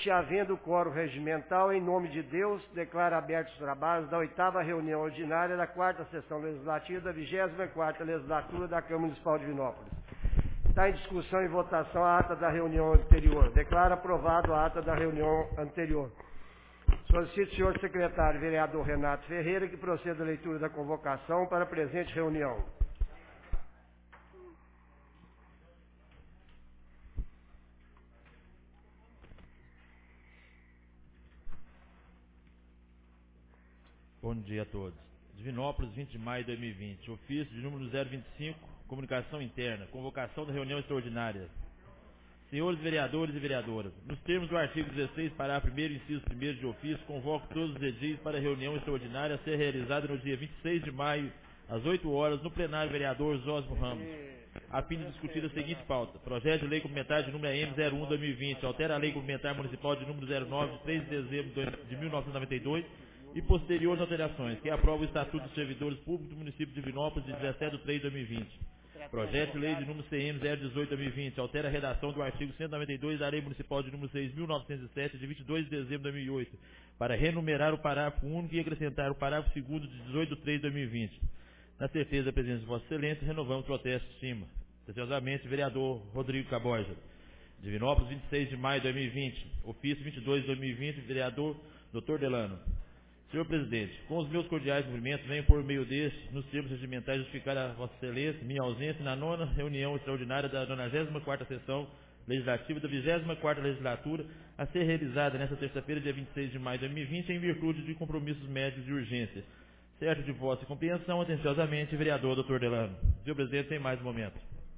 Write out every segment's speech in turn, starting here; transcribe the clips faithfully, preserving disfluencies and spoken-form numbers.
seguinte, havendo quórum regimental, em nome de Deus, declaro abertos os trabalhos da oitava reunião ordinária da quarta sessão legislativa da vigésima quarta legislatura da Câmara Municipal de Divinópolis. Está em discussão e votação a ata da reunião anterior. Declaro aprovado a ata da reunião anterior. Solicito o senhor secretário, vereador Renato Ferreira, que proceda a leitura da convocação para a presente reunião. Bom dia a todos. Divinópolis, vinte de maio de dois mil e vinte. Ofício de número zero vinte e cinco, comunicação interna, convocação da reunião extraordinária. Senhores vereadores e vereadoras, nos termos do artigo dezesseis, parágrafo primeiro, inciso primeiro de ofício, convoco todos os edis para a reunião extraordinária a ser realizada no dia vinte e seis de maio, às oito horas, no plenário vereador Zósimo Ramos, a fim de discutir a seguinte pauta: projeto de lei complementar de número M zero um barra dois mil e vinte, altera a lei complementar municipal de número zero nove, de três de dezembro de mil novecentos e noventa e dois, e posteriores alterações, que aprova o Estatuto dos Servidores Públicos do município de Divinópolis de dezessete de três de dois mil e vinte. Projeto de lei de número C M zero dezoito barra dois mil e vinte, altera a redação do artigo cento e noventa e dois da Lei Municipal de número seis mil novecentos e sete, de vinte e dois de dezembro de dois mil e oito, para renumerar o parágrafo único e acrescentar o parágrafo segundo de dezoito de três de dois mil e vinte. Na certeza da presença de Vossa Excelência, renovamos o protesto de cima. Atenciosamente, vereador Rodrigo Caborja. Divinópolis, vinte e seis de maio de dois mil e vinte. Ofício vinte e dois de dois mil e vinte, vereador doutor Delano. Senhor Presidente, com os meus cordiais cumprimentos, venho por meio deste, nos termos regimentais, justificar a Vossa Excelência minha ausência na nona reunião extraordinária da nonagésima quarta sessão legislativa da vigésima quarta legislatura, a ser realizada nesta terça-feira, dia vinte e seis de maio de dois mil e vinte, em virtude de compromissos médicos de urgência. Certo de vossa compreensão, atenciosamente, vereador doutor Delano. Senhor Presidente, tem mais um momento.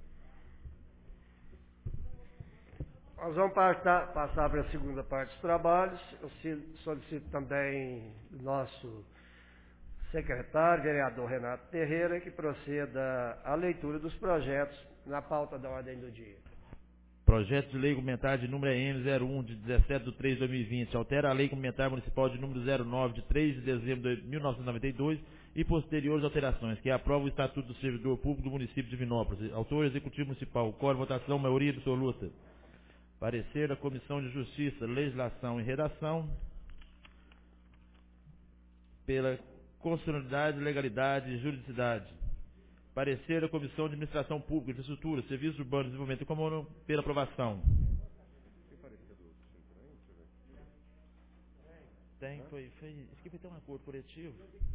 Nós vamos passar, passar para a segunda parte dos trabalhos. Eu solicito também do nosso secretário, vereador Renato Ferreira, que proceda à leitura dos projetos na pauta da ordem do dia. Projeto de lei complementar de número M zero um, de dezessete de três de dois mil e vinte, altera a lei complementar municipal de número zero nove, de três de dezembro de mil novecentos e noventa e dois, e posteriores alterações, que aprova o Estatuto do Servidor Público do município de Divinópolis. Autor Executivo Municipal. Quórum, votação, maioria absoluta. Parecer da Comissão de Justiça, Legislação e Redação, pela constitucionalidade, legalidade e juridicidade. Parecer da Comissão de Administração Pública, Infraestrutura, Serviços Urbanos e Desenvolvimento Econômico, pela aprovação. Tem, foi, foi, isso aqui foi ter um acordo coletivo.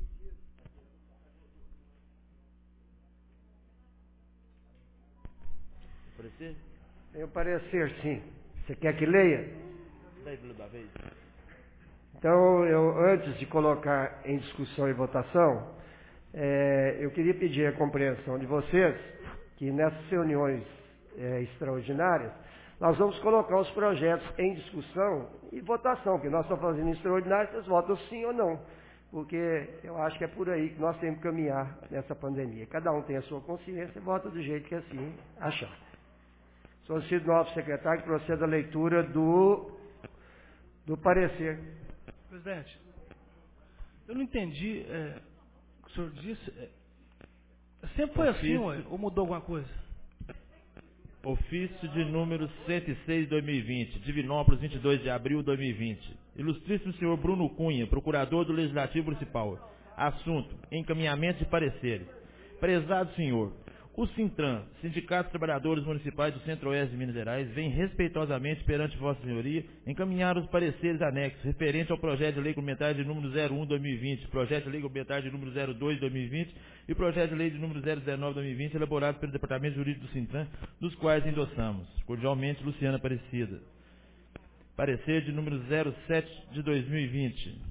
Parecer? Tem o parecer, sim. Você quer que leia? Daí, da vez. Então, eu, antes de colocar em discussão e votação, é, eu queria pedir a compreensão de vocês que nessas reuniões é, extraordinárias, nós vamos colocar os projetos em discussão e votação, porque nós estamos fazendo extraordinário, vocês votam sim ou não, porque eu acho que é por aí que nós temos que caminhar nessa pandemia. Cada um tem a sua consciência e vota do jeito que assim achar. Solicito ao novo secretário que proceda a leitura do, do parecer. Presidente, eu não entendi é, o que o senhor disse. É, sempre foi assim, ué, ou mudou alguma coisa? Ofício de número cento e seis de dois mil e vinte, Divinópolis, vinte e dois de abril de dois mil e vinte. Ilustríssimo senhor Bruno Cunha, procurador do Legislativo Municipal. Assunto: encaminhamento de pareceres. Prezado senhor, o Sintran, Sindicato dos Trabalhadores Municipais do Centro-Oeste de Minas Gerais, vem respeitosamente perante Vossa Senhoria encaminhar os pareceres anexos referentes ao projeto de lei complementar de número zero um de dois mil e vinte, projeto de lei complementar de número zero dois de dois mil e vinte e projeto de lei de número zero dezenove de dois mil e vinte, elaborados pelo Departamento Jurídico do Sintran, dos quais endossamos. Cordialmente, Luciana Aparecida. Parecer de número zero sete de dois mil e vinte.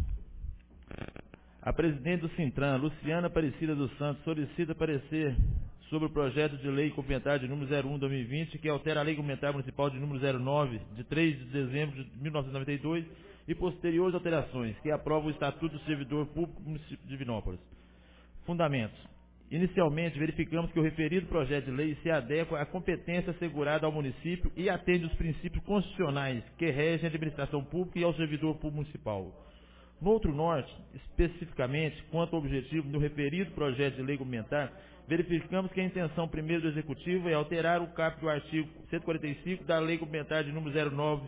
A presidente do Sintran, Luciana Aparecida dos Santos, solicita parecer sobre o projeto de lei complementar de número zero um de dois mil e vinte, que altera a lei complementar municipal de número zero nove, de três de dezembro de mil novecentos e noventa e dois, e posteriores alterações, que aprova o Estatuto do Servidor Público do município de Divinópolis. Fundamentos. Inicialmente, verificamos que o referido projeto de lei se adequa à competência assegurada ao município e atende os princípios constitucionais que regem a administração pública e ao servidor público municipal. No outro norte, especificamente, quanto ao objetivo do referido projeto de lei complementar, verificamos que a intenção primeira do Executivo é alterar o caput do artigo cento e quarenta e cinco da Lei Complementar de número zero nove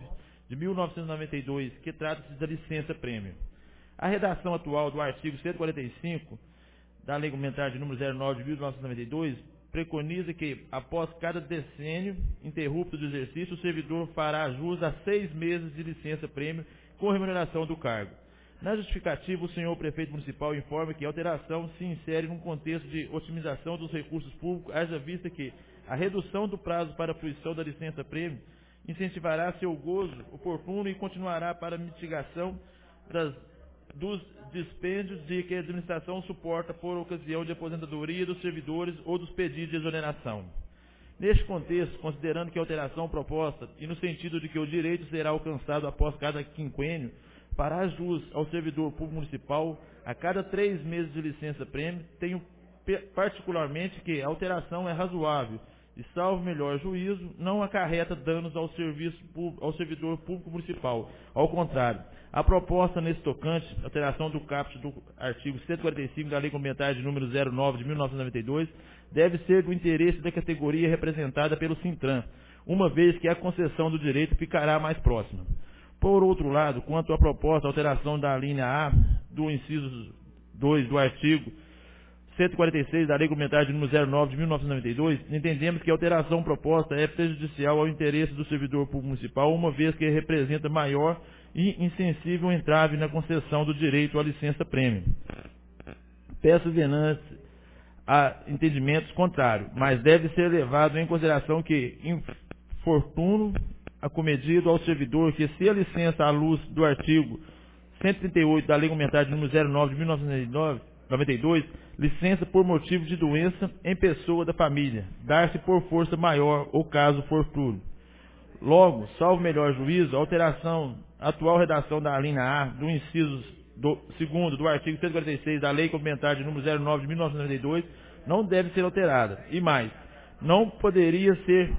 de mil novecentos e noventa e dois, que trata-se da licença-prêmio. A redação atual do artigo cento e quarenta e cinco da Lei Complementar de número zero nove de mil novecentos e noventa e dois preconiza que, após cada decênio interrupto do exercício, o servidor fará jus a seis meses de licença-prêmio com remuneração do cargo. Na justificativa, o senhor prefeito municipal informa que a alteração se insere num contexto de otimização dos recursos públicos, haja vista que a redução do prazo para a fruição da licença-prêmio incentivará seu gozo oportuno e continuará para a mitigação das, dos dispêndios de que a administração suporta por ocasião de aposentadoria dos servidores ou dos pedidos de exoneração. Neste contexto, considerando que a alteração proposta, e no sentido de que o direito será alcançado após cada quinquênio, fará jus ao servidor público municipal a cada três meses de licença-prêmio, tenho particularmente que a alteração é razoável e, salvo melhor juízo, não acarreta danos ao, serviço, ao servidor público municipal. Ao contrário, a proposta nesse tocante, alteração do caput do artigo cento e quarenta e cinco da Lei Complementar de número zero nove de mil novecentos e noventa e dois, deve ser do interesse da categoria representada pelo Sintran, uma vez que a concessão do direito ficará mais próxima. Por outro lado, quanto à proposta alteração da linha A do inciso dois do artigo cento e quarenta e seis da Lei Complementar de número zero nove de mil novecentos e noventa e dois, entendemos que a alteração proposta é prejudicial ao interesse do servidor público municipal, uma vez que representa maior e insensível entrave na concessão do direito à licença-prêmio. Peço venâncio a entendimentos contrários, mas deve ser levado em consideração que infortuno acometido ao servidor que, se a licença à luz do artigo cento e trinta e oito da Lei Complementar de número zero nove de mil novecentos e noventa e dois, licença por motivo de doença em pessoa da família, dar-se por força maior ou caso fortuno. Logo, salvo melhor juízo, a alteração, a atual redação da linha A do inciso do, segundo do artigo cento e quarenta e seis da Lei Complementar de número zero nove de mil novecentos e noventa e dois não deve ser alterada. E mais, não poderia ser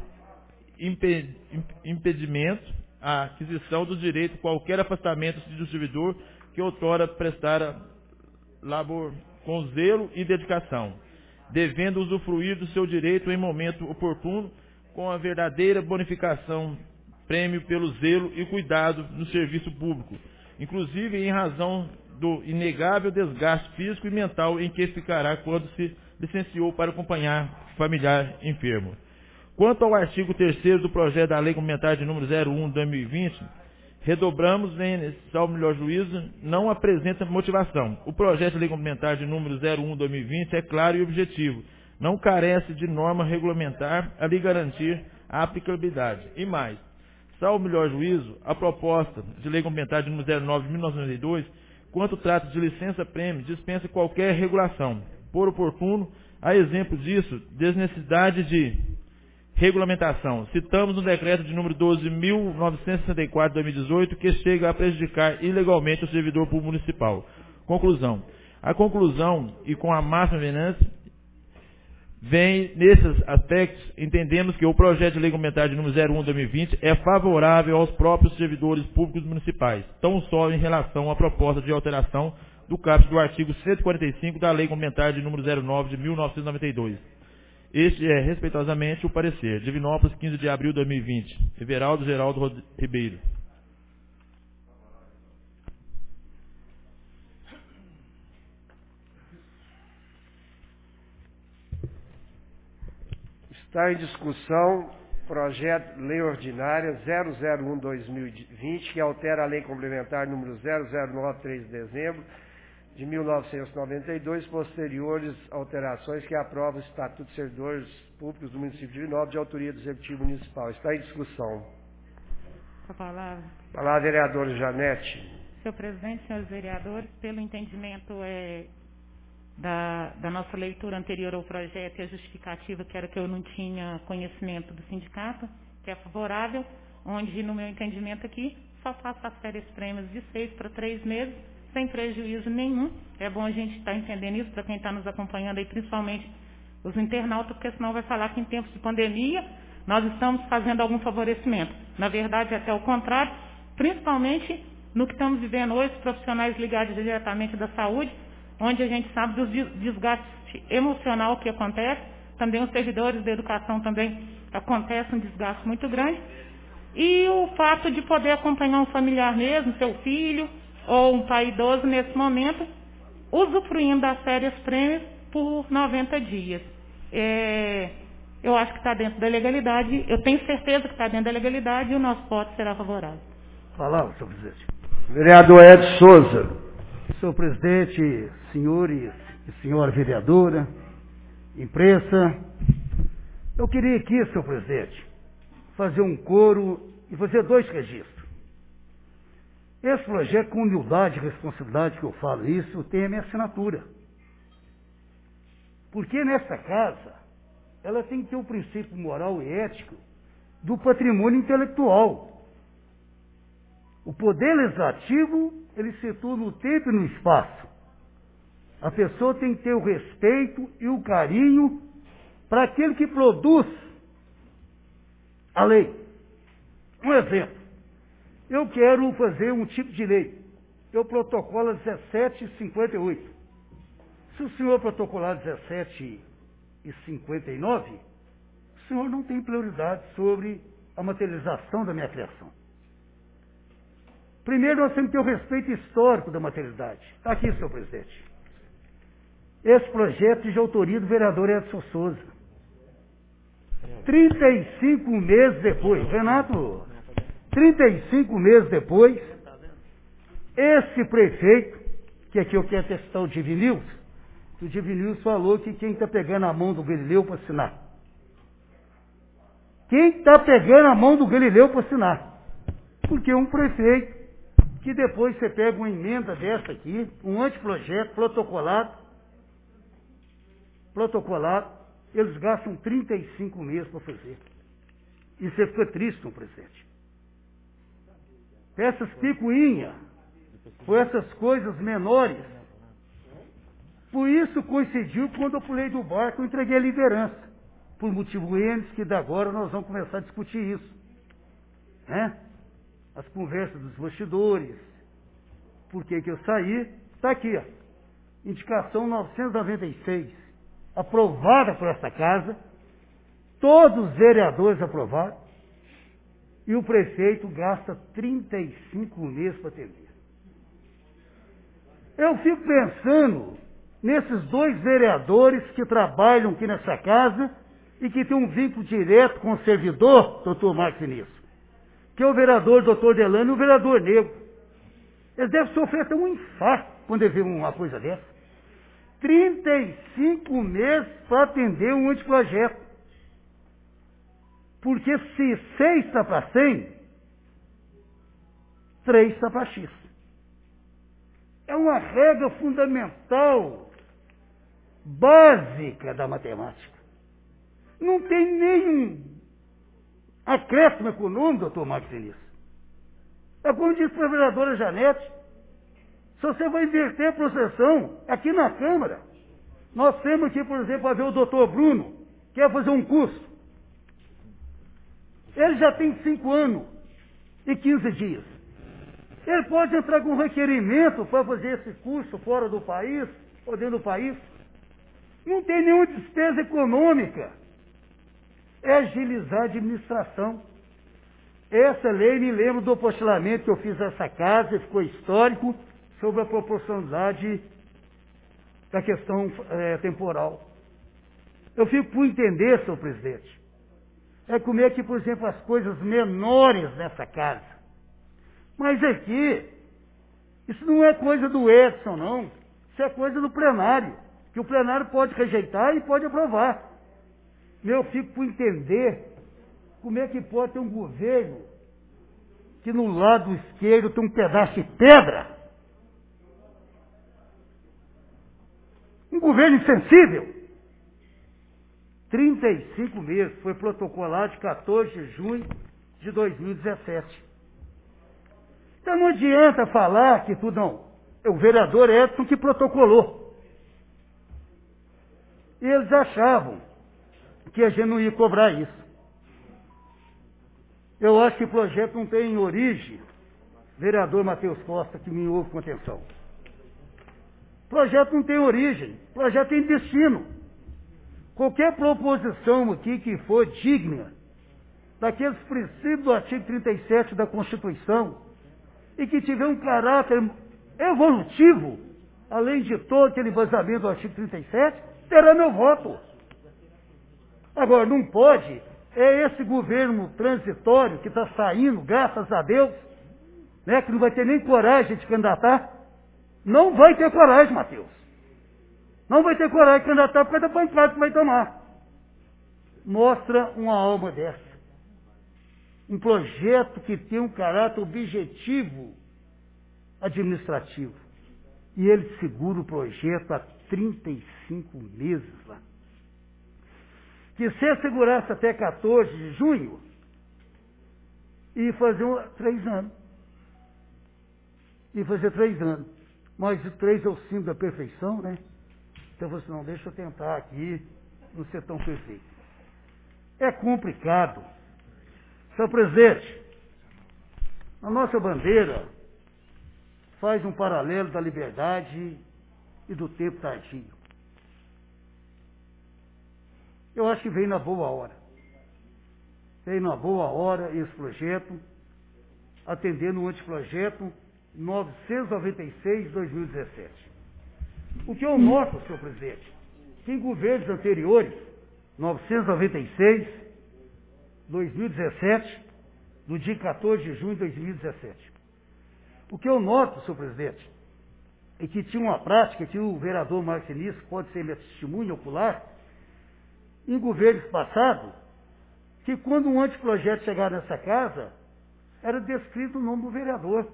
impedimento à aquisição do direito qualquer afastamento do servidor que outrora prestara labor com zelo e dedicação, devendo usufruir do seu direito em momento oportuno, com a verdadeira bonificação, prêmio pelo zelo e cuidado no serviço público, inclusive em razão do inegável desgaste físico e mental em que ficará quando se licenciou para acompanhar familiar enfermo. Quanto ao artigo terceiro do projeto da Lei Complementar de número zero um de dois mil e vinte, redobramos, em salvo melhor juízo, não apresenta motivação. O projeto de Lei Complementar de número zero um de dois mil e vinte é claro e objetivo, não carece de norma regulamentar a lhe garantir a aplicabilidade. E mais, salvo melhor juízo, a proposta de Lei Complementar de número zero nove de mil novecentos e noventa e dois, quanto trata de licença-prêmio, dispensa qualquer regulação. Por oportuno, a exemplo disso, desnecessidade de regulamentação. Citamos no decreto de número doze mil novecentos e sessenta e quatro de dois mil e dezoito, que chega a prejudicar ilegalmente o servidor público municipal. Conclusão. A conclusão, e com a máxima venância, vem nesses aspectos, entendemos que o projeto de Lei Complementar de número zero um de dois mil e vinte é favorável aos próprios servidores públicos municipais, tão só em relação à proposta de alteração do caput do artigo cento e quarenta e cinco da Lei Complementar de número zero nove de mil novecentos e noventa e dois. Este é, respeitosamente, o parecer. Divinópolis, quinze de abril de dois mil e vinte. Everaldo Geraldo Rod... Ribeiro. Está em discussão projeto de lei ordinária zero zero um barra dois mil e vinte, que altera a Lei Complementar número zero zero nove, três de dezembro de mil novecentos e noventa e dois, posteriores alterações que aprova o Estatuto de Servidores Públicos do município de Divinópolis, de autoria do Executivo Municipal. Está em discussão. Com a palavra. Palavra, vereadora Janete. Senhor presidente, senhores vereadores, pelo entendimento é, da, da nossa leitura anterior ao projeto e a justificativa, que era que eu não tinha conhecimento do sindicato, que é favorável, onde, no meu entendimento aqui, só faço as férias prêmios de seis para três meses, sem prejuízo nenhum. É bom a gente estar entendendo isso para quem está nos acompanhando aí, principalmente os internautas, porque senão vai falar que em tempos de pandemia nós estamos fazendo algum favorecimento. Na verdade, até o contrário, principalmente no que estamos vivendo hoje, os profissionais ligados diretamente da saúde, onde a gente sabe do desgaste emocional que acontece, também os servidores da educação também acontece um desgaste muito grande. e o fato de poder acompanhar um familiar mesmo, seu filho ou um pai idoso nesse momento, usufruindo das férias prêmios por noventa dias. É, eu acho que está dentro da legalidade, eu tenho certeza que está dentro da legalidade e o nosso voto será favorável. Falar, senhor presidente. Vereador Edson Souza. Senhor presidente, senhores e senhora vereadora, imprensa, eu queria aqui, senhor presidente, fazer um coro e fazer dois registros. Esse projeto, com humildade e responsabilidade que eu falo isso, tem a minha assinatura. Porque nessa casa, ela tem que ter o princípio moral e ético do patrimônio intelectual. O poder legislativo, ele se situa no tempo e no espaço. A pessoa tem que ter o respeito e o carinho para aquele que produz a lei. Um exemplo. Eu quero fazer um tipo de lei. Eu protocolo dezessete cinquenta e oito. Se o senhor protocolar dezessete cinquenta e nove, o senhor não tem prioridade sobre a materialização da minha criação. Primeiro, nós temos que ter o respeito histórico da materialidade. Está aqui, senhor presidente. Esse projeto é de autoria do vereador Edson Souza. trinta e cinco meses depois, Renato, trinta e cinco meses depois, esse prefeito, que aqui eu quero testar o Divinils, que o Divinils falou que quem está pegando a mão do Galileu para assinar. Quem está pegando a mão do Galileu para assinar? Porque um prefeito, que depois você pega uma emenda dessa aqui, um anteprojeto protocolado, protocolado, eles gastam trinta e cinco meses para fazer. E você fica triste, senhor presidente. Essas picuinhas, por essas coisas menores, por isso coincidiu quando eu pulei do barco, eu entreguei a liderança. Por motivo N, que da agora nós vamos começar a discutir isso. Né? As conversas dos bastidores, por que que eu saí, está aqui, ó. Indicação novecentos e noventa e seis, aprovada por essa casa, todos os vereadores aprovaram, e o prefeito gasta trinta e cinco meses para atender. Eu fico pensando nesses dois vereadores que trabalham aqui nessa casa e que têm um vínculo direto com o servidor, doutor Marcos Vinícius, que é o vereador doutor Delano e o vereador Negro. Eles devem sofrer até um infarto quando eles veem uma coisa dessa. trinta e cinco meses para atender um anteprojeto. Porque se seis está para cem, três está para X. É uma regra fundamental, básica da matemática. Não tem nenhum acréscimo econômico, doutor Marcos Vinícius. É como disse a vereadora Janete, se você vai inverter a processão aqui na Câmara, nós temos aqui, por exemplo, para ver o doutor Bruno, que quer fazer um curso. Ele já tem cinco anos e quinze dias. Ele pode entrar com requerimento para fazer esse curso fora do país, ou dentro do país. Não tem nenhuma despesa econômica. É agilizar a administração. Essa lei me lembra do apostilamento que eu fiz nessa casa, ficou histórico, sobre a proporcionalidade da questão é, temporal. Eu fico por entender, senhor presidente, é como é que, por exemplo, as coisas menores nessa casa. Mas aqui, isso não é coisa do Edson, não. Isso é coisa do plenário, que o plenário pode rejeitar e pode aprovar. Eu fico por entender como é que pode ter um governo que no lado esquerdo tem um pedaço de pedra. Um governo insensível. trinta e cinco meses, foi protocolado de quatorze de junho de dois mil e dezessete. Então não adianta falar que tudo não. É o vereador Edson que protocolou. E eles achavam que a gente não ia cobrar isso. Eu acho que o projeto não tem origem, vereador Matheus Costa, que me ouve com atenção. O projeto não tem origem, o projeto tem destino. Qualquer proposição aqui que for digna daqueles princípios do artigo trinta e sete da Constituição e que tiver um caráter evolutivo, além de todo aquele vazamento do artigo trinta e sete, terá meu voto. Agora, não pode, é esse governo transitório que está saindo, graças a Deus, né, que não vai ter nem coragem de candidatar. Não vai ter coragem, Matheus. Não vai ter coragem de candidatar por causa da pancada que vai tomar. Mostra uma alma dessa. Um projeto que tem um caráter objetivo administrativo. E ele segura o projeto há trinta e cinco meses lá. Que se assegurasse até quatorze de junho, ia fazer um, três anos. Ia fazer três anos. Mas o três é o símbolo da perfeição, né? Então você não deixa eu tentar aqui não ser tão perfeito. É complicado. Senhor presidente, a nossa bandeira faz um paralelo da liberdade e do tempo tardio. Eu acho que veio na boa hora. Veio na boa hora esse projeto, atendendo o anteprojeto novecentos e noventa e seis de dois mil e dezessete. O que eu noto, senhor presidente, que em governos anteriores, novecentos e noventa e seis, dois mil e dezessete, no dia quatorze de junho de dois mil e dezessete. O que eu noto, senhor presidente, é que tinha uma prática que o vereador Marcinis pode ser minha testemunha ocular, em governos passados, que quando um anteprojeto chegava nessa casa, era descrito o nome do vereador.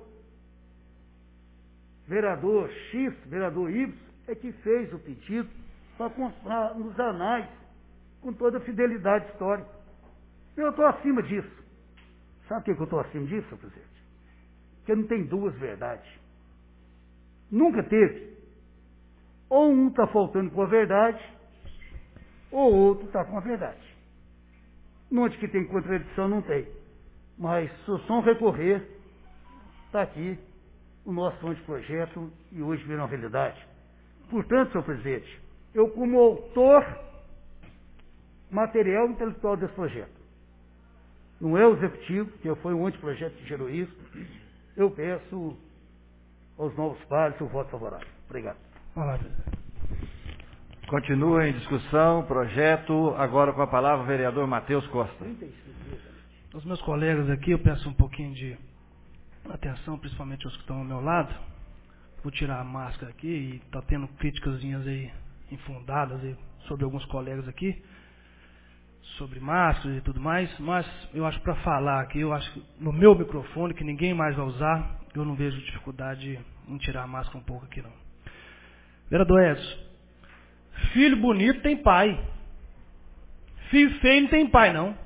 Vereador X, vereador Y, é que fez o pedido para constar nos anais, com toda a fidelidade histórica. Eu estou acima disso. Sabe por que eu estou acima disso, senhor presidente? Porque não tem duas verdades. Nunca teve. Ou um está faltando com a verdade, ou outro está com a verdade. Onde que tem contradição, não tem. Mas se o som recorrer, está aqui o nosso anteprojeto e hoje vira uma realidade. Portanto, senhor presidente, eu como autor material intelectual desse projeto, não é o executivo, que foi um anteprojeto que gerou isso, eu peço aos novos pares o voto favorável. Obrigado. Olá, Continua em discussão, projeto, agora com a palavra o vereador Matheus Costa. Os meus colegas aqui, eu peço um pouquinho de atenção, principalmente os que estão ao meu lado. Vou tirar a máscara aqui e está tendo críticas aí infundadas aí sobre alguns colegas aqui, sobre máscaras e tudo mais, mas eu acho para falar aqui, eu acho que no meu microfone, que ninguém mais vai usar, eu não vejo dificuldade em tirar a máscara um pouco aqui não. Vereador Edson, filho bonito tem pai. Filho feio não tem pai, não.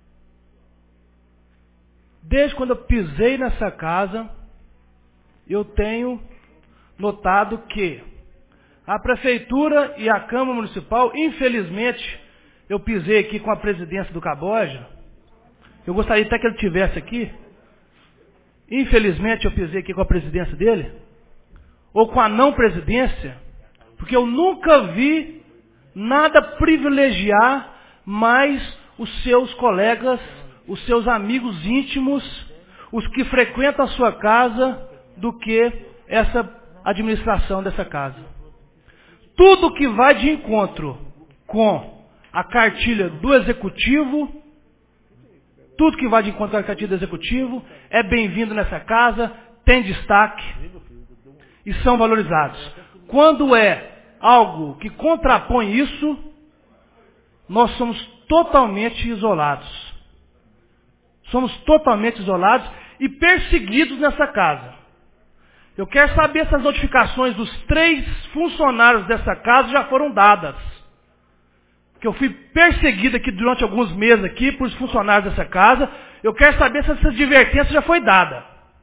Desde quando eu pisei nessa casa, eu tenho notado que a Prefeitura e a Câmara Municipal, infelizmente, eu pisei aqui com a presidência do Caboja, eu gostaria até que ele estivesse aqui, infelizmente eu pisei aqui com a presidência dele, ou com a não presidência, porque eu nunca vi nada privilegiar mais os seus colegas, os seus amigos íntimos, os que frequentam a sua casa, do que essa administração dessa casa. Tudo que vai de encontro com a cartilha do Executivo, tudo que vai de encontro com a cartilha do Executivo é bem-vindo nessa casa, tem destaque e são valorizados. Quando é algo que contrapõe isso, nós somos totalmente isolados. Somos totalmente isolados e perseguidos nessa casa. Eu quero saber se as notificações dos três funcionários dessa casa já foram dadas. Que eu fui perseguido aqui durante alguns meses aqui por funcionários dessa casa. Eu quero saber se essa advertência já foi dada.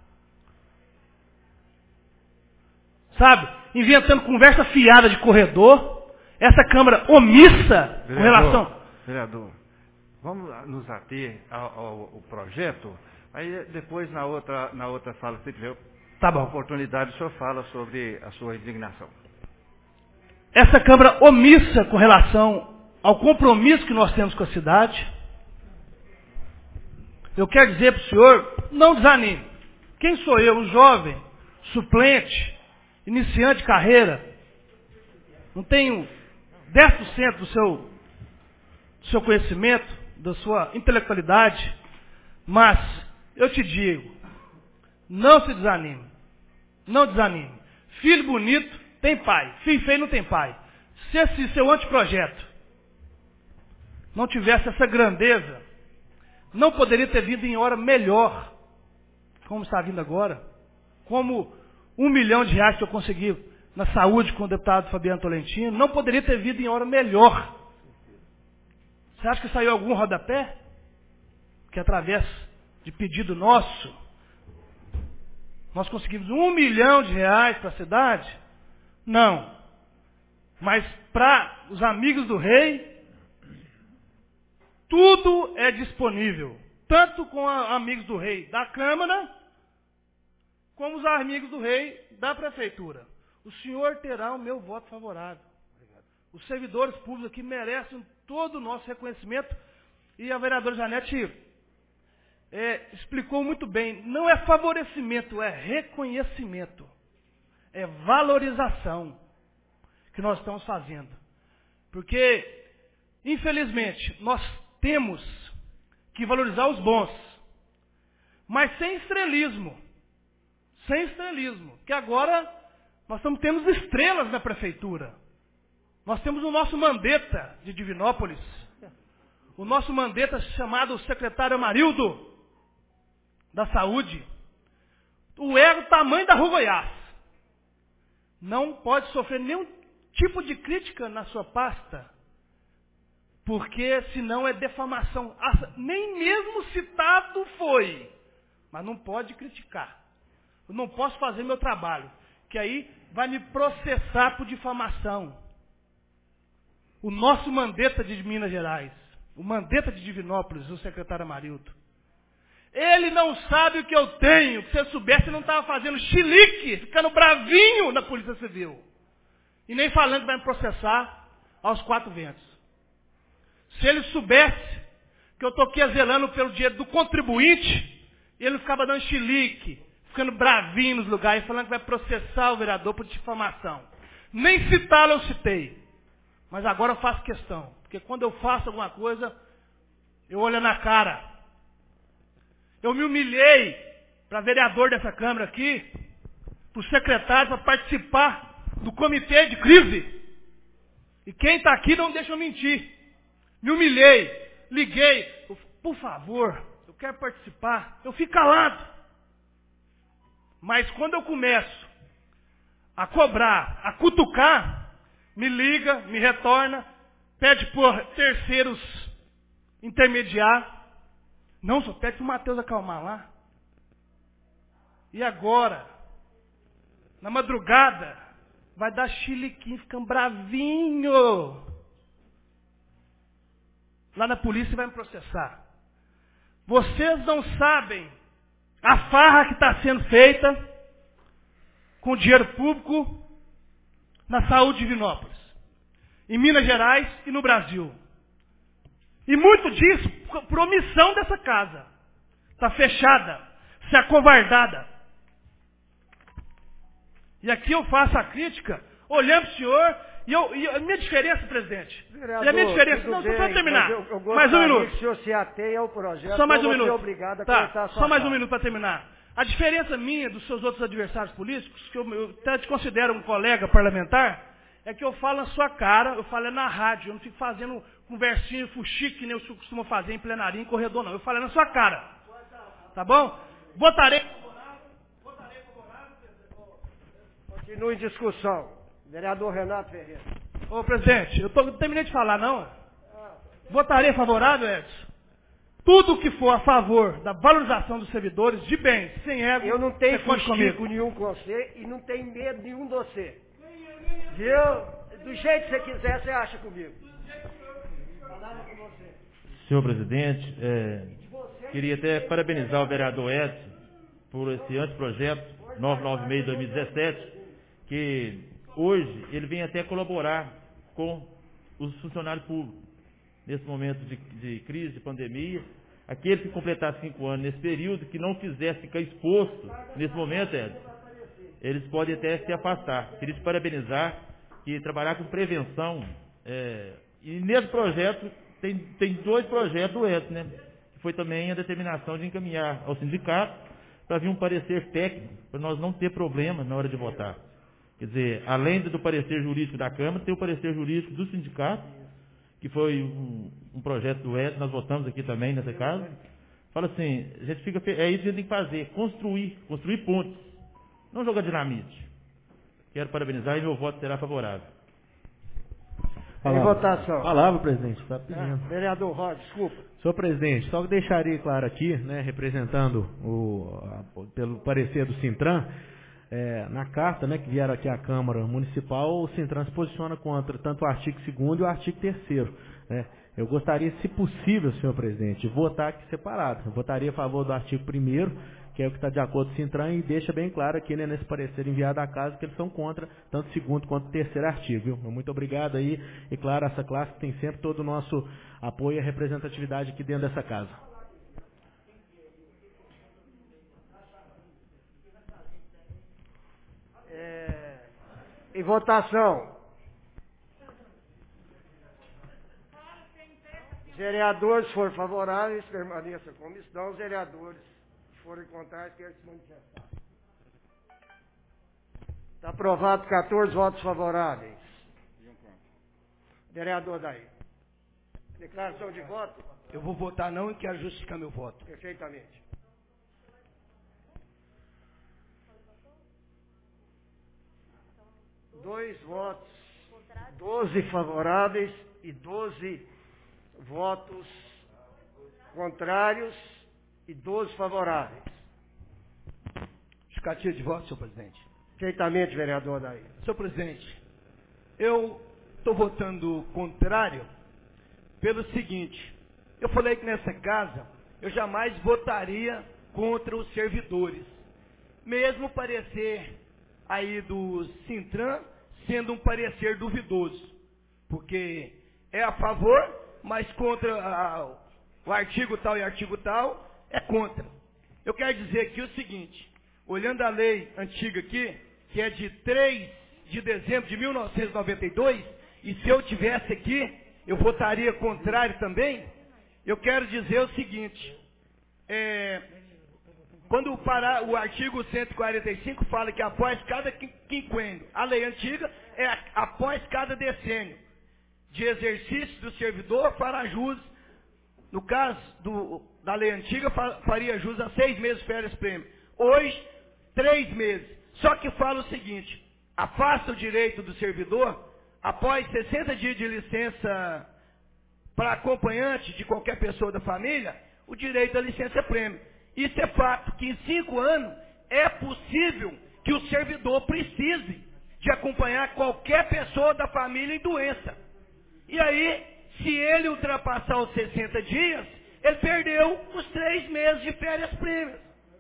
Sabe? Inventando conversa fiada de corredor. Essa Câmara omissa vereador, com relação... Vereador, vamos nos ater ao, ao, ao projeto. Aí depois na outra, na outra fala, se tiver Tá bom. oportunidade, o senhor fala sobre a sua indignação. Essa Câmara omissa com relação ao compromisso que nós temos com a cidade. eu quero dizer para o senhor, não desanime. Quem sou eu? Um jovem, suplente, iniciante de carreira. Não tenho dez por cento do seu, do seu conhecimento, da sua intelectualidade, mas eu te digo, não se desanime. Não desanime. Filho bonito tem pai, filho feio não tem pai. Se esse seu anteprojeto não tivesse essa grandeza, não poderia ter vindo em hora melhor, como está vindo agora, como um milhão de reais que eu consegui na saúde com o deputado Fabiano Tolentino, não poderia ter vindo em hora melhor. Você acha que saiu algum rodapé? Que através de pedido nosso, nós conseguimos um milhão de reais para a cidade? Não. Mas para os amigos do rei, tudo é disponível. Tanto com a, amigos do rei da Câmara, como os amigos do rei da Prefeitura. O senhor terá o meu voto favorável. Os servidores públicos aqui merecem todo o nosso reconhecimento. E a vereadora Janete é, explicou muito bem. Não é favorecimento, é reconhecimento. É valorização que nós estamos fazendo. Porque, infelizmente, nós temos que valorizar os bons. Mas sem estrelismo. Sem estrelismo. Que agora nós estamos tendo estrelas na prefeitura. Nós temos o nosso mandeta de Divinópolis. O nosso mandeta chamado secretário Amarildo, da Saúde. O ego tamanho da Rua Goiás. Não pode sofrer nenhum tipo de crítica na sua pasta, porque senão é defamação. Nem mesmo citado foi, mas não pode criticar. Eu não posso fazer meu trabalho, que aí vai me processar por difamação. O nosso mandeta de Minas Gerais, o mandeta de Divinópolis, o secretário Amarildo, ele não sabe o que eu tenho. Se eu soubesse, ele não estava fazendo chilique, ficando bravinho na Polícia Civil. E nem falando que vai me processar aos quatro ventos. Se ele soubesse que eu estou aqui zelando pelo dinheiro do contribuinte, ele ficava dando chilique, ficando bravinho nos lugares, falando que vai processar o vereador por difamação. Nem citá-lo eu citei. Mas agora eu faço questão. Porque quando eu faço alguma coisa, eu olho na cara. Eu me humilhei para vereador dessa Câmara aqui, para o secretário, para participar do comitê de crise. E quem está aqui não deixa eu mentir. Me humilhei, liguei, eu, por favor, eu quero participar. Eu fico calado. Mas quando eu começo a cobrar, a cutucar, me liga, me retorna, pede por terceiros intermediar. Não, só pede para o Matheus acalmar lá. E agora, na madrugada, vai dar chiliquinho, ficando bravinho. Lá na polícia vai me processar. Vocês não sabem a farra que está sendo feita com dinheiro público na saúde de Divinópolis, em Minas Gerais e no Brasil. E muito disso por omissão dessa casa. Está fechada, se acovardada. E aqui eu faço a crítica, olhando para o senhor, e, eu, e a minha diferença, presidente, Vereador, e a minha diferença, não, bem, só para terminar, eu, eu mais um minuto. que o senhor se atenha ao projeto, só mais um minuto. Obrigado a tá, a só mais um fala. minuto para terminar. A diferença minha dos seus outros adversários políticos, que eu, eu até te considero um colega parlamentar, é que eu falo na sua cara, eu falo na rádio, eu não fico fazendo conversinha fuxique, que nem eu costumo fazer em plenária, em corredor, não. Eu falo na sua cara. Tá bom? Votarei. Continue em discussão. Vereador Renato Ferreira. Ô, presidente, eu tô, não terminei de falar, não. Votarei favorável, Edson. Tudo que for a favor da valorização dos servidores, de bem, sem ego, Eu não tenho você conte fuxico comigo. nenhum com você e não tenho medo nenhum de você. Viu? Do jeito que você quiser, você acha comigo. Senhor presidente, é, queria até parabenizar o vereador Edson por esse anteprojeto novecentos e noventa e seis de dois mil e dezessete, que hoje ele vem até colaborar com os funcionários públicos nesse momento de, de crise, de pandemia, aquele que completar cinco anos nesse período, que não quiser ficar exposto nesse momento, Edson, eles podem até se afastar. Queria te parabenizar e trabalhar com prevenção. É, e nesse projeto, tem, tem dois projetos do Edson, né? Que foi também a determinação de encaminhar ao sindicato para vir um parecer técnico, para nós não ter problema na hora de votar. Quer dizer, além do parecer jurídico da Câmara, tem o parecer jurídico do sindicato, que foi um, um projeto do Edson, nós votamos aqui também nessa casa. Fala assim, a gente fica, é isso que a gente tem que fazer, construir, construir pontes, não jogar dinamite. Quero parabenizar e meu voto será favorável. Em votação. Palavra, presidente. Tá pedindo. Ah, vereador Rosa, desculpa. Senhor presidente, só que deixaria claro aqui, né, representando o, a, pelo parecer do Sintran, é, na carta, né, que vieram aqui à Câmara Municipal, o Sintran se posiciona contra tanto o artigo segundo e o artigo terceiro. Né. Eu gostaria, se possível, senhor presidente, de votar aqui separado. Eu votaria a favor do artigo primeiro, que é o que está de acordo com o Sintran, e deixa bem claro aqui, né, nesse parecer enviado à casa que eles são contra tanto o segundo quanto o terceiro artigo. Viu? Muito obrigado aí, e claro, essa classe tem sempre todo o nosso apoio e representatividade aqui dentro dessa casa. É, em votação. Os vereadores forem favoráveis, permaneçam como estão. Os vereadores forem contrários, querem se manifestar. Está aprovado quatorze votos favoráveis. Vereador daí. Declaração de voto? Eu vou votar não e quero justificar meu voto. Perfeitamente. Dois votos, doze favoráveis e doze votos contrários e doze favoráveis. Justificativa de voto, senhor presidente. Perfeitamente, vereador daí. Senhor presidente, eu estou votando contrário pelo seguinte. Eu falei que nessa casa eu jamais votaria contra os servidores. Mesmo o parecer aí do Sintran sendo um parecer duvidoso. Porque é a favor, mas contra a, o artigo tal e artigo tal é contra. Eu quero dizer aqui o seguinte, olhando a lei antiga aqui, que é de três de dezembro de mil novecentos e noventa e dois, e se eu tivesse aqui, eu votaria contrário também, eu quero dizer o seguinte, é, quando para, o artigo cento e quarenta e cinco fala que após cada quinquênio, a lei antiga é após cada decênio de exercício do servidor fará jus, no caso do, da lei antiga, faria jus a seis meses de férias prêmio. Hoje, três meses. Só que fala o seguinte, afasta o direito do servidor, após sessenta dias de licença para acompanhante de qualquer pessoa da família, o direito à licença prêmio. Isso é fato, que em cinco anos é possível que o servidor precise de acompanhar qualquer pessoa da família em doença. E aí, se ele ultrapassar os sessenta dias, ele perdeu os três meses de férias prêmios.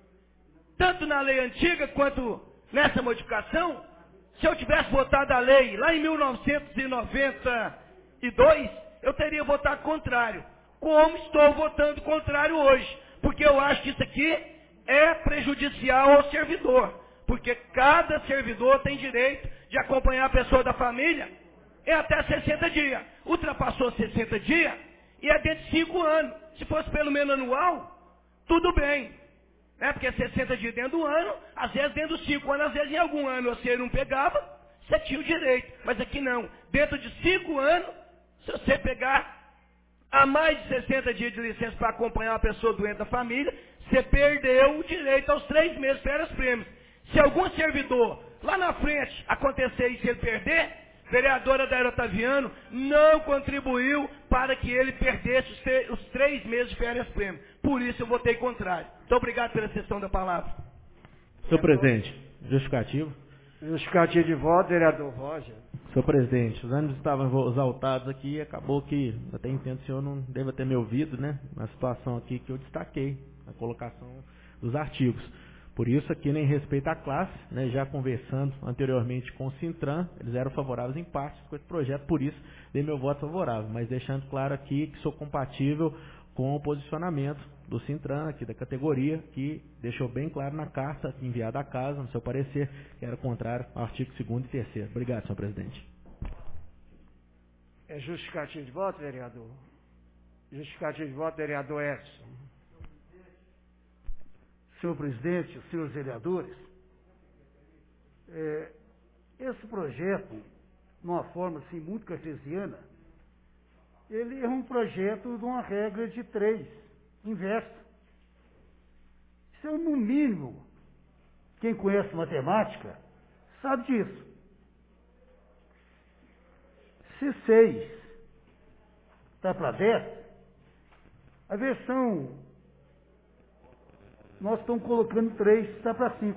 Tanto na lei antiga quanto nessa modificação, se eu tivesse votado a lei lá em mil novecentos e noventa e dois, eu teria votado contrário. Como estou votando contrário hoje. Porque eu acho que isso aqui é prejudicial ao servidor. Porque cada servidor tem direito de acompanhar a pessoa da família em até sessenta dias. Ultrapassou sessenta dias e é dentro de cinco anos. Se fosse pelo menos anual, tudo bem. Né? Porque sessenta dias dentro do ano, às vezes dentro dos cinco anos, às vezes em algum ano você não pegava, você tinha o direito. Mas aqui não. Dentro de cinco anos, se você pegar há mais de sessenta dias de licença para acompanhar uma pessoa doente da família, você perdeu o direito aos três meses de férias prêmios. Se algum servidor, lá na frente, acontecer isso e ele perder, a vereadora Daira Otaviano não contribuiu para que ele perdesse os, os três meses de férias prêmios. Por isso eu votei contrário. Muito obrigado pela cessão da palavra. Senhor presidente, justificativo. Justificativo de voto, vereador Roger. Senhor presidente, os ânimos estavam exaltados aqui e acabou que, até entendo que o senhor não deva ter me ouvido, né? Na situação aqui que eu destaquei, a colocação dos artigos. Por isso aqui, nem respeito à classe, né, já conversando anteriormente com o Sintran, eles eram favoráveis em partes com esse projeto, por isso dei meu voto favorável, mas deixando claro aqui que sou compatível com o posicionamento do Sintran, aqui da categoria, que deixou bem claro na carta enviada à casa, no seu parecer, que era contrário ao artigo segundo e terceiro. Obrigado, senhor presidente. É justificativo de voto, vereador? Justificativo de voto, vereador Edson. Senhor presidente, senhores vereadores, é, esse projeto, numa forma assim muito cartesiana, ele é um projeto de uma regra de três, inversa. Isso é no mínimo, quem conhece matemática sabe disso. Se seis está para dez, a versão, nós estamos colocando três, está para cinco.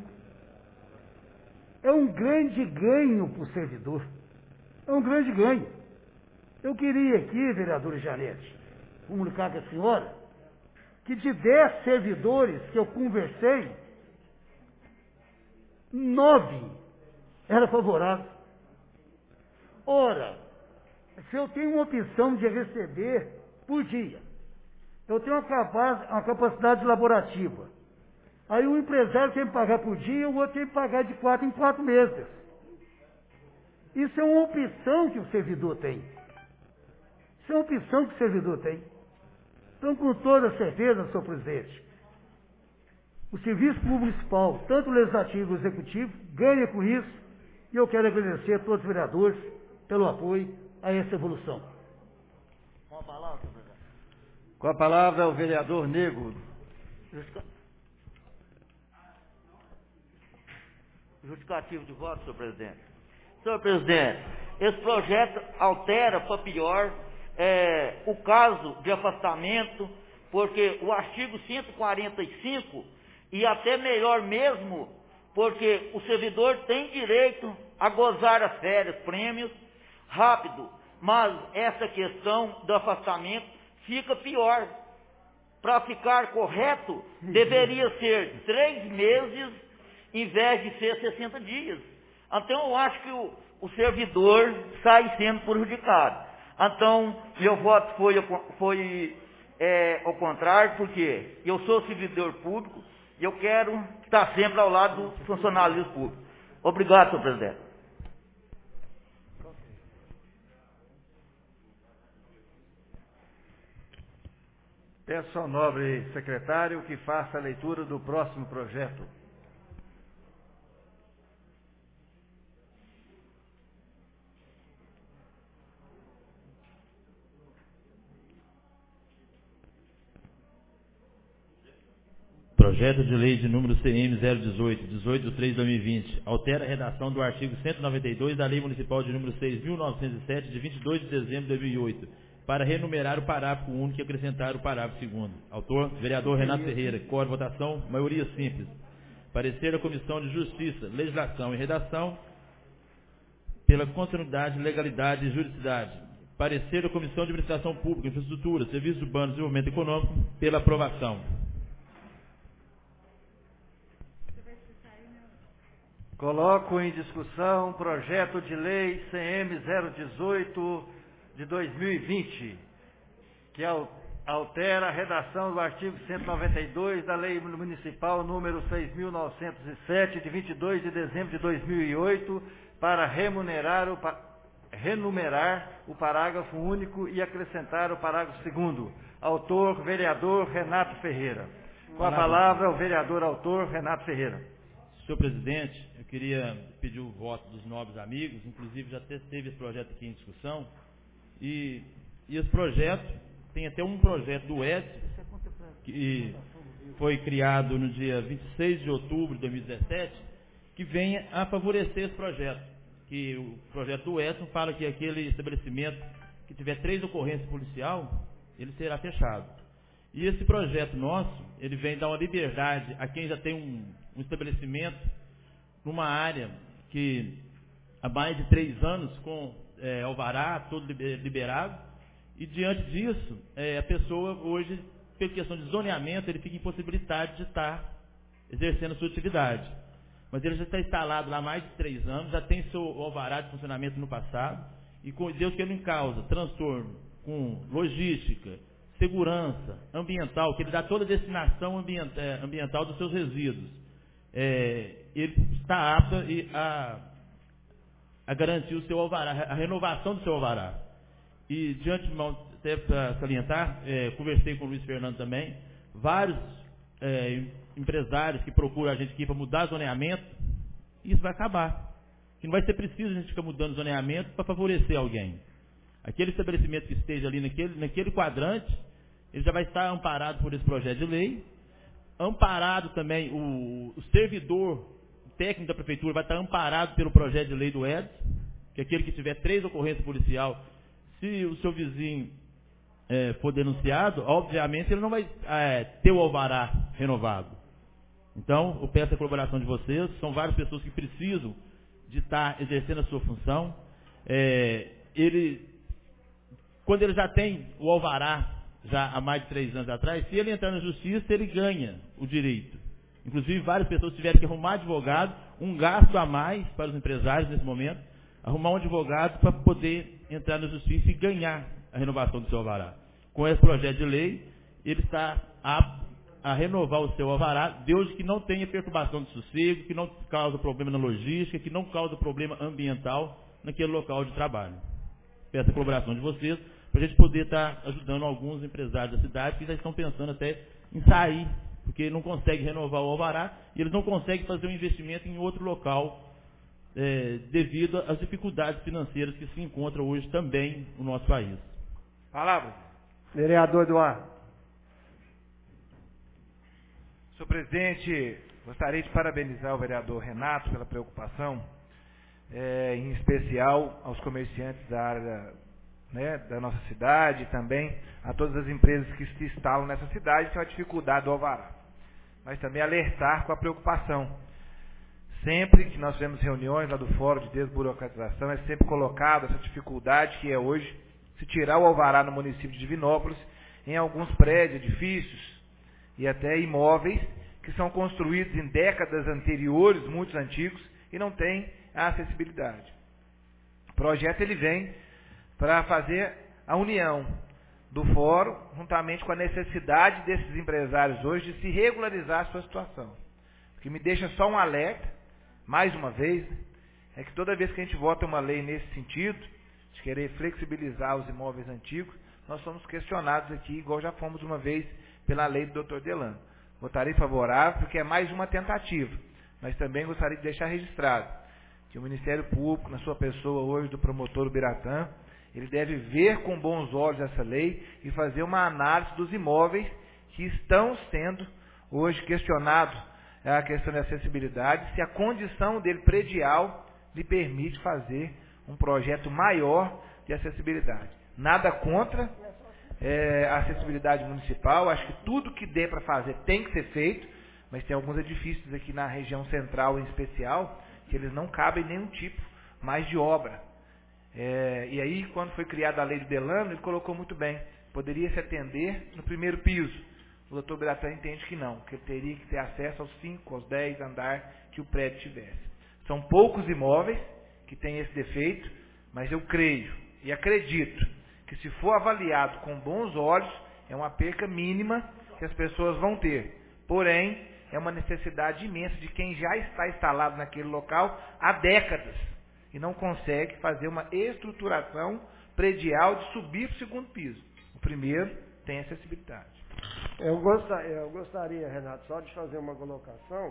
É um grande ganho para o servidor. É um grande ganho. Eu queria aqui, vereadora Janete, comunicar com a senhora que de dez servidores que eu conversei, nove era favorável. Ora, se eu tenho uma opção de receber por dia, eu tenho uma, capaz, uma capacidade laborativa, aí o empresário tem que pagar por dia, o outro tem que pagar de quatro em quatro meses. Isso é uma opção que o servidor tem. Isso é uma opção que o servidor tem. Então, com toda certeza, senhor presidente, o serviço público municipal, tanto o legislativo como o executivo, ganha com isso, e eu quero agradecer a todos os vereadores pelo apoio a essa evolução. Com a palavra, senhor presidente. Com a palavra, o vereador Nego. Justificativo de voto, senhor presidente. Senhor presidente, esse projeto altera para pior é, o caso de afastamento, porque o artigo cento e quarenta e cinco, e até melhor mesmo, porque o servidor tem direito a gozar as férias, prêmios, rápido, mas essa questão do afastamento fica pior. Para ficar correto, deveria ser três meses em vez de ser sessenta dias. Então, eu acho que o, o servidor sai sendo prejudicado. Então, meu voto foi, foi é, ao contrário, porque eu sou servidor público e eu quero estar sempre ao lado do funcionalismo público. Obrigado, senhor presidente. Peço ao nobre secretário que faça a leitura do próximo projeto. Projeto de lei de número C M zero dezoito, dezoito de três de dois mil e vinte, altera a redação do artigo cento e noventa e dois da Lei Municipal de número seis mil novecentos e sete, de vinte e dois de dezembro de dois mil e oito, para renumerar o parágrafo único e acrescentar o parágrafo segundo. Autor, vereador Renato Ferreira. Código de votação, maioria simples. Parecer da Comissão de Justiça, Legislação e Redação, pela continuidade, legalidade e juridicidade. Parecer da Comissão de Administração Pública, Infraestrutura, Serviços Urbanos e Desenvolvimento Econômico, pela aprovação. Coloco em discussão projeto de lei C M zero dezoito de dois mil e vinte, que altera a redação do artigo cento e noventa e dois da Lei Municipal número seis mil novecentos e sete, de vinte e dois de dezembro de dois mil e oito, para remunerar o, renumerar o parágrafo único e acrescentar o parágrafo segundo. Autor, vereador Renato Ferreira. Com a palavra, o vereador autor Renato Ferreira. Senhor presidente, eu queria pedir o voto dos nobres amigos, inclusive já teve esse projeto aqui em discussão, e, e esse projeto, tem até um projeto do Edson, que foi criado no dia vinte e seis de outubro de dois mil e dezessete, que venha a favorecer esse projeto. Que o projeto do Edson fala que aquele estabelecimento que tiver três ocorrências policial, ele será fechado. E esse projeto nosso, ele vem dar uma liberdade a quem já tem um, um estabelecimento numa área que há mais de três anos com é, alvará, todo liberado, e diante disso, é, a pessoa hoje, pela questão de zoneamento, ele fica impossibilitado de estar exercendo a sua atividade. Mas ele já está instalado lá há mais de três anos, já tem seu alvará de funcionamento no passado, e com Deus que ele em causa, transtorno com logística, segurança ambiental, que ele dá toda a destinação ambiental dos seus resíduos, é, ele está apto a, a garantir o seu alvará, a renovação do seu alvará. E, de antemão, até para salientar, é, conversei com o Luiz Fernando também, vários é, empresários que procuram a gente aqui para mudar zoneamento, isso vai acabar. Que não vai ser preciso a gente ficar mudando zoneamento para favorecer alguém. Aquele estabelecimento que esteja ali naquele, naquele quadrante, ele já vai estar amparado por esse projeto de lei. Amparado também, o, o servidor técnico da prefeitura vai estar amparado pelo projeto de lei do Edson, que aquele que tiver três ocorrências policial, se o seu vizinho é, for denunciado, obviamente ele não vai é, ter o alvará renovado. Então, eu peço a colaboração de vocês, são várias pessoas que precisam de estar exercendo a sua função. É, ele... Quando ele já tem o alvará, já há mais de três anos atrás, se ele entrar na justiça, ele ganha o direito. Inclusive, várias pessoas tiveram que arrumar advogado, um gasto a mais para os empresários nesse momento, arrumar um advogado para poder entrar na justiça e ganhar a renovação do seu alvará. Com esse projeto de lei, ele está apto a renovar o seu alvará, desde que não tenha perturbação de sossego, que não causa problema na logística, que não causa problema ambiental naquele local de trabalho. Peço a colaboração de vocês, para a gente poder estar ajudando alguns empresários da cidade que já estão pensando até em sair, porque não conseguem renovar o alvará e eles não conseguem fazer um investimento em outro local é, devido às dificuldades financeiras que se encontram hoje também no nosso país. Palavra. Vereador Eduardo. Senhor presidente, gostaria de parabenizar o vereador Renato pela preocupação, é, em especial aos comerciantes da área, né, da nossa cidade e também a todas as empresas que se instalam nessa cidade, que é a dificuldade do alvará. Mas também alertar com a preocupação. Sempre que nós temos reuniões lá do Fórum de Desburocratização, é sempre colocado essa dificuldade que é hoje se tirar o alvará no município de Divinópolis, em alguns prédios, edifícios e até imóveis que são construídos em décadas anteriores, muitos antigos, e não têm a acessibilidade. O projeto ele vem para fazer a união do fórum, juntamente com a necessidade desses empresários hoje de se regularizar a sua situação. O que me deixa só um alerta, mais uma vez, é que toda vez que a gente vota uma lei nesse sentido, de querer flexibilizar os imóveis antigos, nós somos questionados aqui, igual já fomos uma vez pela lei do doutor Delano. Votarei favorável, porque é mais uma tentativa, mas também gostaria de deixar registrado que o Ministério Público, na sua pessoa hoje do promotor Ubiratã, ele deve ver com bons olhos essa lei e fazer uma análise dos imóveis que estão sendo hoje questionados a questão da acessibilidade, se a condição dele predial lhe permite fazer um projeto maior de acessibilidade. Nada contra é, a acessibilidade municipal, acho que tudo que dê para fazer tem que ser feito, mas tem alguns edifícios aqui na região central em especial, que eles não cabem nenhum tipo mais de obra. É, e aí, quando foi criada a lei de Delano, ele colocou muito bem, poderia se atender no primeiro piso. O doutor Biratã entende que não, que ele teria que ter acesso aos cinco, aos dez andares que o prédio tivesse. São poucos imóveis que têm esse defeito, mas eu creio e acredito que se for avaliado com bons olhos, é uma perca mínima que as pessoas vão ter. Porém, é uma necessidade imensa de quem já está instalado naquele local há décadas e não consegue fazer uma estruturação predial de subir para o segundo piso. O primeiro tem acessibilidade. Eu gostaria, eu gostaria, Renato, só de fazer uma colocação,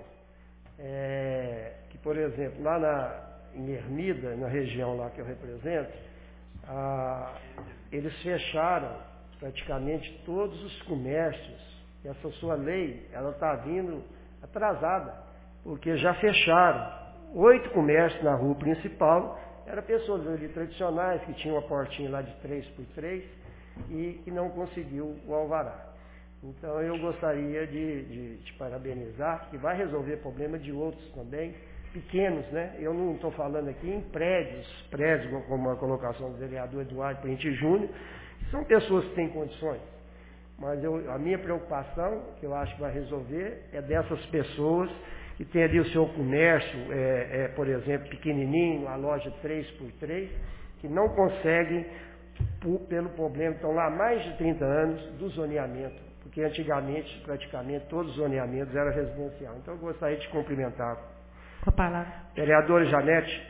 é, que, por exemplo, lá na, em Ermida, na região lá que eu represento, ah, eles fecharam praticamente todos os comércios. Essa sua lei, ela está vindo atrasada, porque já fecharam oito comércios na rua principal, eram pessoas ali tradicionais, que tinham uma portinha lá de três por três e que não conseguiu o alvará. Então eu gostaria de, de te parabenizar, que vai resolver problema de outros também, pequenos, né? Eu não estou falando aqui em prédios, prédios como a colocação do vereador Eduardo Prente Júnior, que são pessoas que têm condições. Mas eu, a minha preocupação, que eu acho que vai resolver, é dessas pessoas que têm ali o seu comércio, é, é, por exemplo, pequenininho, a loja três por três, que não conseguem por, pelo problema, estão lá há mais de trinta anos, do zoneamento, porque antigamente, praticamente, todos os zoneamentos eram residencial. Então, eu gostaria de cumprimentar. Com a palavra. Vereadora Janete.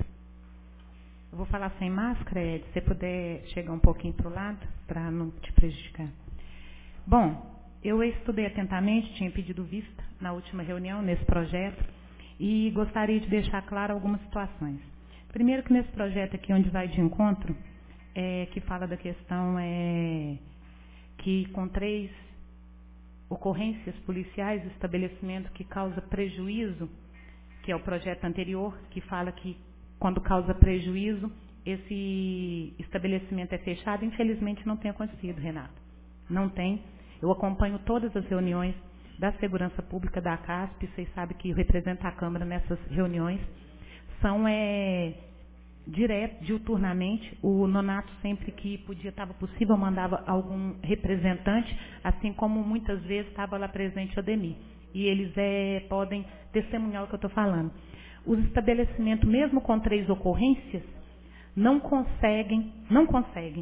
Eu vou falar sem máscara, Ed, se você puder chegar um pouquinho para o lado, para não te prejudicar. Bom, eu estudei atentamente, tinha pedido vista na última reunião, nesse projeto, e gostaria de deixar claro algumas situações. Primeiro que nesse projeto aqui, onde vai de encontro, é, que fala da questão é, que com três ocorrências policiais, estabelecimento que causa prejuízo, que é o projeto anterior, que fala que quando causa prejuízo, esse estabelecimento é fechado. Infelizmente não tem acontecido, Renato. Não tem. Eu acompanho todas as reuniões da Segurança Pública da CASP, vocês sabem que eu represento a Câmara nessas reuniões. São é, direto, diuturnamente. O Nonato, sempre que podia, estava possível, mandava algum representante, assim como muitas vezes estava lá presente o Ademir. E eles é, podem testemunhar o que eu estou falando. Os estabelecimentos, mesmo com três ocorrências, não conseguem, não conseguem.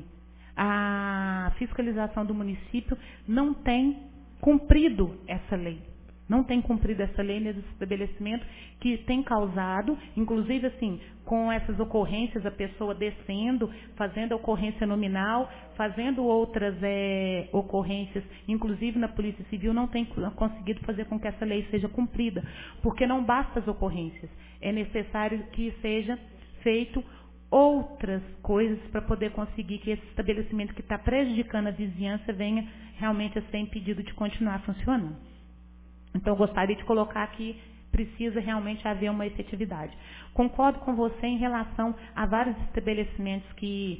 A fiscalização do município não tem cumprido essa lei. Não tem cumprido essa lei nesse estabelecimento, que tem causado, inclusive assim, com essas ocorrências, a pessoa descendo, fazendo a ocorrência nominal, fazendo outras é, ocorrências, inclusive na Polícia Civil, não tem conseguido fazer com que essa lei seja cumprida, porque não basta as ocorrências, é necessário que seja feito outras coisas para poder conseguir que esse estabelecimento que está prejudicando a vizinhança venha realmente a ser impedido de continuar funcionando. Então, eu gostaria de colocar que precisa realmente haver uma efetividade. Concordo com você em relação a vários estabelecimentos que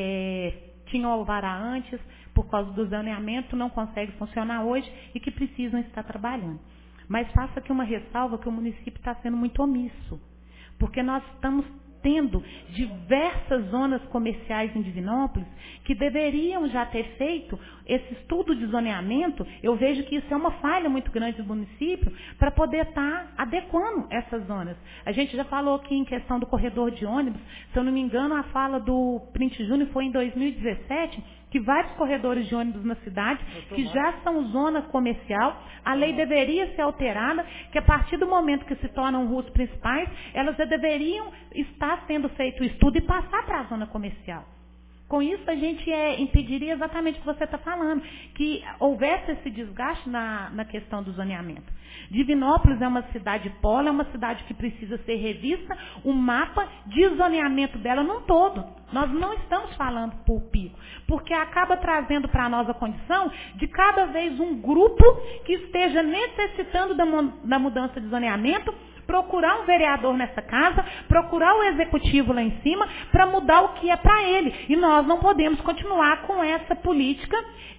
é, tinham alvará antes, por causa do zoneamento, não conseguem funcionar hoje e que precisam estar trabalhando. Mas faço aqui uma ressalva que o município está sendo muito omisso, porque nós estamos tendo diversas zonas comerciais em Divinópolis que deveriam já ter feito esse estudo de zoneamento. Eu vejo que isso é uma falha muito grande do município para poder estar adequando essas zonas. A gente já falou aqui em questão do corredor de ônibus, se eu não me engano, a fala do Print Júnior foi em dois mil e dezessete, que vários corredores de ônibus na cidade, que já são zona comercial, a lei deveria ser alterada, que a partir do momento que se tornam ruas principais, elas já deveriam estar sendo feito o estudo e passar para a zona comercial. Com isso, a gente é, impediria exatamente o que você está falando, que houvesse esse desgaste na, na questão do zoneamento. Divinópolis é uma cidade polo, é uma cidade que precisa ser revista, o mapa de zoneamento dela num todo. Nós não estamos falando por pico, porque acaba trazendo para nós a condição de cada vez um grupo que esteja necessitando da, da mudança de zoneamento, procurar um vereador nessa casa, procurar o executivo lá em cima, para mudar o que é para ele. E nós não podemos continuar com essa política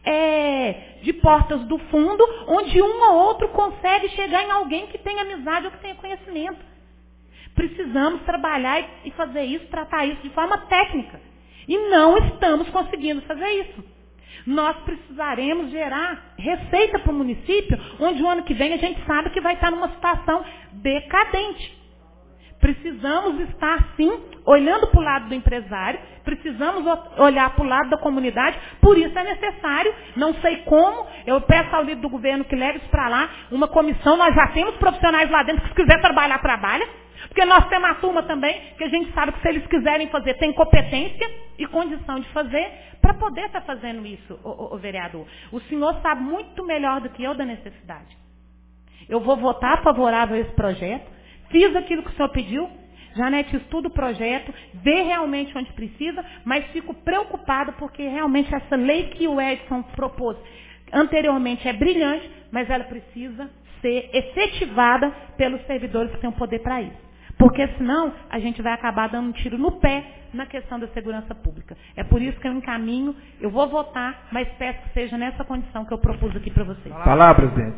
é, de portas do fundo, onde um ou outro consegue chegar em alguém que tenha amizade ou que tenha conhecimento. Precisamos trabalhar e fazer isso, tratar isso de forma técnica. E não estamos conseguindo fazer isso. Nós precisaremos gerar receita para o município, onde o ano que vem a gente sabe que vai estar numa situação decadente. Precisamos estar, sim, olhando para o lado do empresário, precisamos olhar para o lado da comunidade, por isso é necessário, não sei como, eu peço ao líder do governo que leve isso para lá, uma comissão, nós já temos profissionais lá dentro que se quiser trabalhar, trabalha, porque nós temos a turma também, que a gente sabe que se eles quiserem fazer, tem competência e condição de fazer, para poder estar fazendo isso, o, o, o vereador. O senhor sabe muito melhor do que eu da necessidade. Eu vou votar favorável a esse projeto, fiz aquilo que o senhor pediu, Janete estuda o projeto, vê realmente onde precisa, mas fico preocupada porque realmente essa lei que o Edson propôs anteriormente é brilhante, mas ela precisa ser efetivada pelos servidores que têm o poder para isso. Porque senão a gente vai acabar dando um tiro no pé na questão da segurança pública. É por isso que eu encaminho, eu vou votar, mas peço que seja nessa condição que eu propus aqui para vocês. Palavra, presidente.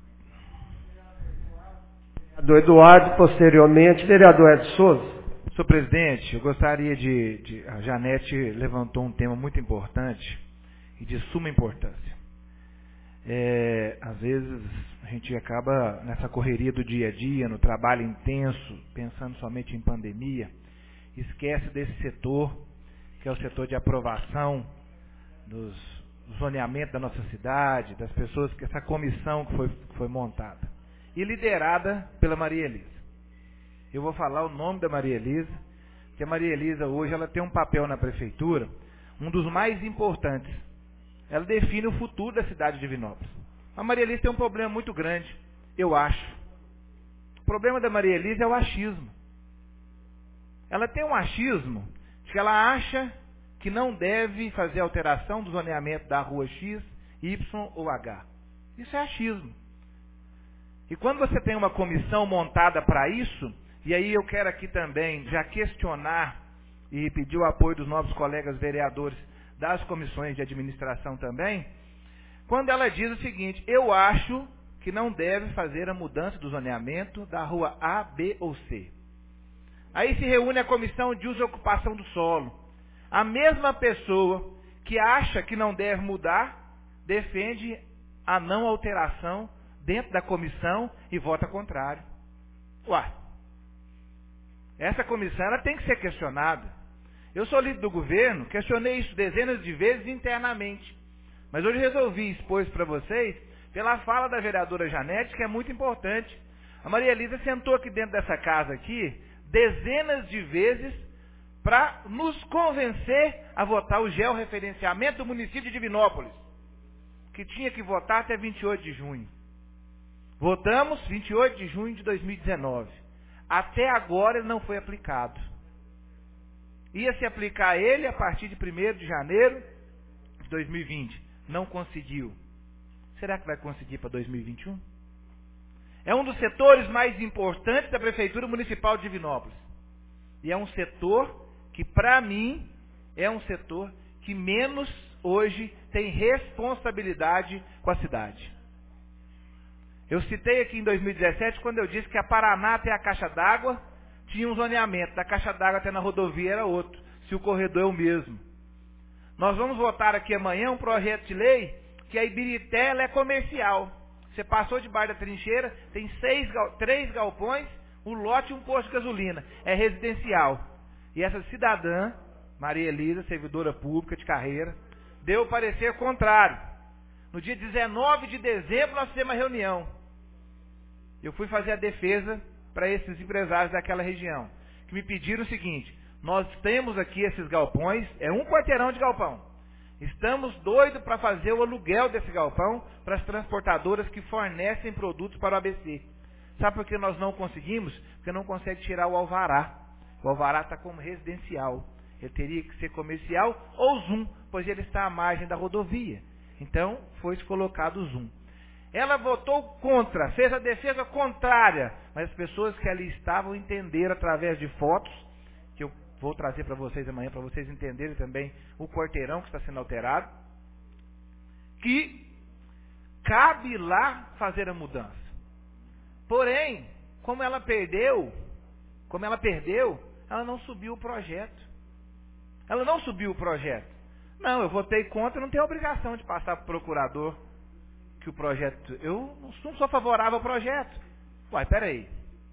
Vereador Eduardo, posteriormente, vereador Edson Souza. Senhor presidente, eu gostaria de, de... A Janete levantou um tema muito importante e de suma importância. É, às vezes a gente acaba nessa correria do dia a dia, no trabalho intenso, pensando somente em pandemia, esquece desse setor que é o setor de aprovação dos zoneamentos da nossa cidade, das pessoas, que essa comissão que foi, que foi montada e liderada pela Maria Elisa. Eu vou falar o nome da Maria Elisa, porque a Maria Elisa hoje ela tem um papel na prefeitura, um dos mais importantes. Ela define o futuro da cidade de Divinópolis. A Maria Elisa tem um problema muito grande, eu acho. O problema da Maria Elisa é o achismo. Ela tem um achismo de que ela acha que não deve fazer alteração do zoneamento da rua X, Y ou H. Isso é achismo. E quando você tem uma comissão montada para isso, e aí eu quero aqui também já questionar e pedir o apoio dos novos colegas vereadores das comissões de administração também, quando ela diz o seguinte: eu acho que não deve fazer a mudança do zoneamento da rua A, B ou C. Aí se reúne a comissão de uso e ocupação do solo. A mesma pessoa que acha que não deve mudar, defende a não alteração dentro da comissão e vota contrário. Ué, essa comissão ela tem que ser questionada. Eu sou líder do governo, questionei isso dezenas de vezes internamente. Mas hoje resolvi expor isso para vocês pela fala da vereadora Janete, que é muito importante. A Maria Elisa sentou aqui dentro dessa casa aqui dezenas de vezes para nos convencer a votar o georreferenciamento do município de Divinópolis, que tinha que votar até vinte e oito de junho. Votamos vinte e oito de junho de dois mil e dezenove. Até agora ele não foi aplicado. Ia se aplicar ele a partir de primeiro de janeiro de dois mil e vinte. Não conseguiu. Será que vai conseguir para dois mil e vinte e um? É um dos setores mais importantes da Prefeitura Municipal de Divinópolis. E é um setor que, para mim, é um setor que menos hoje tem responsabilidade com a cidade. Eu citei aqui em dois mil e dezessete, quando eu disse que a Paraná até a caixa d'água tinha um zoneamento, da caixa d'água até na rodovia era outro, se o corredor é o mesmo. Nós vamos votar aqui amanhã um projeto de lei que a Ibirité ela é comercial. Você passou debaixo da trincheira, tem seis, três galpões, um lote e um posto de gasolina. É residencial. E essa cidadã, Maria Elisa, servidora pública de carreira, deu o parecer contrário. No dia dezenove de dezembro nós fizemos uma reunião. Eu fui fazer a defesa para esses empresários daquela região, que me pediram o seguinte: nós temos aqui esses galpões, é um quarteirão de galpão. Estamos doidos para fazer o aluguel desse galpão para as transportadoras que fornecem produtos para o A B C. Sabe por que nós não conseguimos? Porque não consegue tirar o alvará. O alvará está como residencial. Ele teria que ser comercial ou Zoom, pois ele está à margem da rodovia. Então, foi colocado o Zoom. Ela votou contra, fez a defesa contrária, mas as pessoas que ali estavam entenderam através de fotos, que eu vou trazer para vocês amanhã, para vocês entenderem também o quarteirão que está sendo alterado, que cabe lá fazer a mudança. Porém, como ela perdeu, como ela perdeu, ela não subiu o projeto. Ela não subiu o projeto. Não, eu votei contra, não tenho obrigação de passar para o procurador que o projeto... Eu não sou favorável ao projeto. Uai, peraí.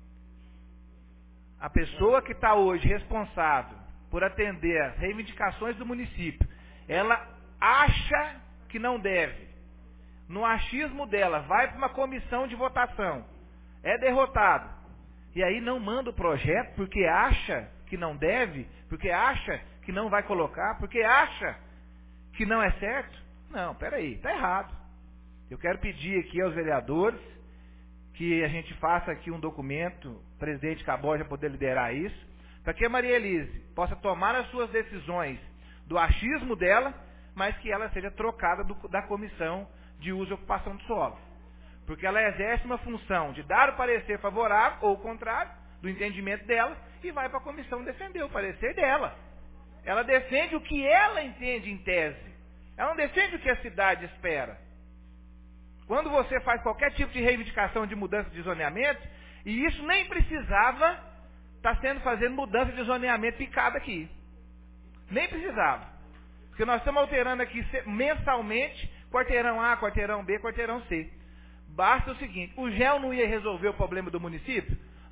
A pessoa que está hoje responsável por atender as reivindicações do município, ela acha que não deve. No achismo dela, vai para uma comissão de votação. É derrotado. E aí não manda o projeto porque acha que não deve, porque acha que não vai colocar, porque acha que não é certo. Não, peraí, está errado. Eu quero pedir aqui aos vereadores que a gente faça aqui um documento, o presidente Cabó já poder liderar isso, para que a Maria Elise possa tomar as suas decisões do achismo dela, mas que ela seja trocada do, da comissão de uso e ocupação do solo. Porque ela exerce uma função de dar o parecer favorável ou contrário do entendimento dela e vai para a comissão defender o parecer dela. Ela defende o que ela entende em tese. Ela não defende o que a cidade espera. Quando você faz qualquer tipo de reivindicação de mudança de zoneamento, e isso nem precisava estar sendo fazendo mudança de zoneamento picada aqui. Nem precisava. Porque nós estamos alterando aqui mensalmente quarteirão A, quarteirão B, quarteirão C. Basta o seguinte, o G E L não ia resolver o problema do município?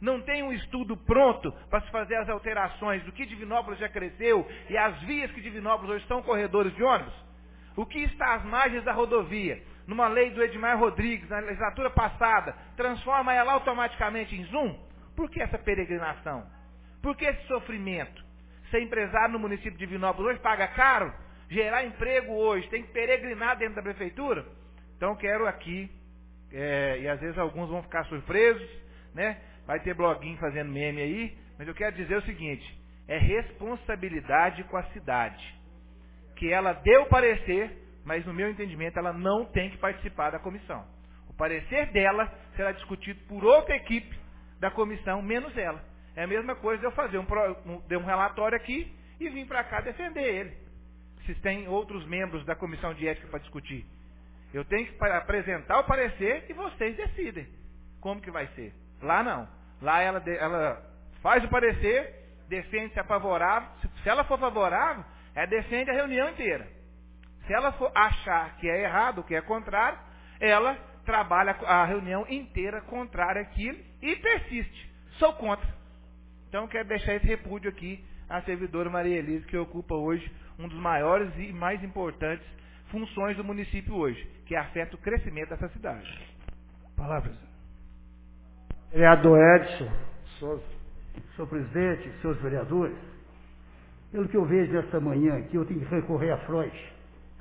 não tem um estudo pronto para se fazer as alterações do que Divinópolis já cresceu e as vias que Divinópolis hoje são corredores de ônibus? O que está às margens da rodovia, numa lei do Edmar Rodrigues, na legislatura passada, transforma ela automaticamente em Zoom? Por que essa peregrinação? Por que esse sofrimento? Ser empresário no município de Divinópolis hoje paga caro? Gerar emprego hoje, tem que peregrinar dentro da prefeitura? Então quero aqui, é, e às vezes alguns vão ficar surpresos, né? Vai ter bloguinho fazendo meme aí, mas eu quero dizer o seguinte, é responsabilidade com a cidade. Que ela deu parecer, mas no meu entendimento ela não tem que participar da comissão. O parecer dela será discutido por outra equipe da comissão, menos ela. É a mesma coisa de eu fazer um, um, de um relatório aqui e vir para cá defender ele. Se tem outros membros da comissão de ética para discutir. Eu tenho que apresentar o parecer e vocês decidem como que vai ser. Lá não. Lá ela, ela faz o parecer, defende se é favorável. Se, se ela for favorável, ela defende a reunião inteira. Se ela for achar que é errado, que é contrário, ela trabalha a reunião inteira contrária àquilo e persiste. Sou contra. Então quero deixar esse repúdio aqui à servidora Maria Elisa, que ocupa hoje um dos maiores e mais importantes funções do município hoje, que afeta o crescimento dessa cidade. Palavras. Vereador Edson Souza. Senhor presidente, senhores vereadores, pelo que eu vejo nesta manhã aqui, eu tenho que recorrer a Freud.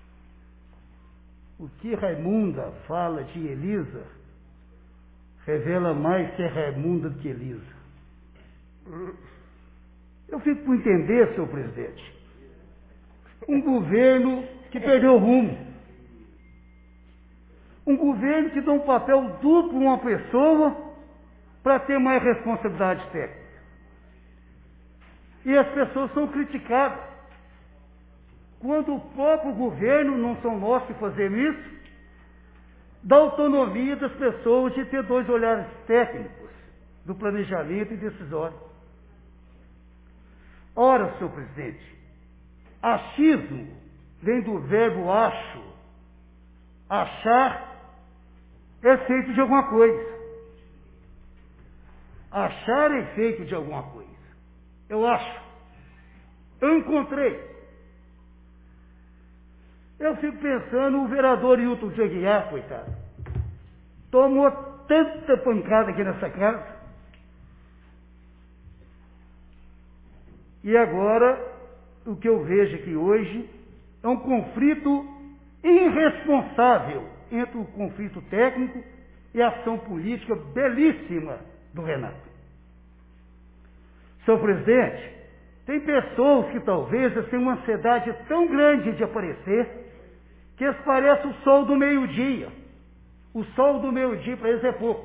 O que Raimunda fala de Elisa revela mais que é Raimunda do que Elisa. Eu fico por entender, senhor presidente, um governo que perdeu o rumo. Um governo que dá um papel duplo a uma pessoa para ter mais responsabilidade técnica. E as pessoas são criticadas. Quando o próprio governo, não são nós que fazemos isso, dá autonomia das pessoas de ter dois olhares técnicos do planejamento e decisório. Ora, senhor presidente, achismo vem do verbo acho. Achar é feito de alguma coisa. Achar é feito de alguma coisa. Eu acho. Eu encontrei. Eu fico pensando, o vereador Hilton de Aguiar, coitado, tomou tanta pancada aqui nessa casa. E agora, o que eu vejo aqui hoje é um conflito irresponsável entre o conflito técnico e a ação política belíssima do Renato. Senhor presidente, tem pessoas que talvez têm uma ansiedade tão grande de aparecer que eles parecem o sol do meio-dia. O sol do meio-dia para eles é pouco.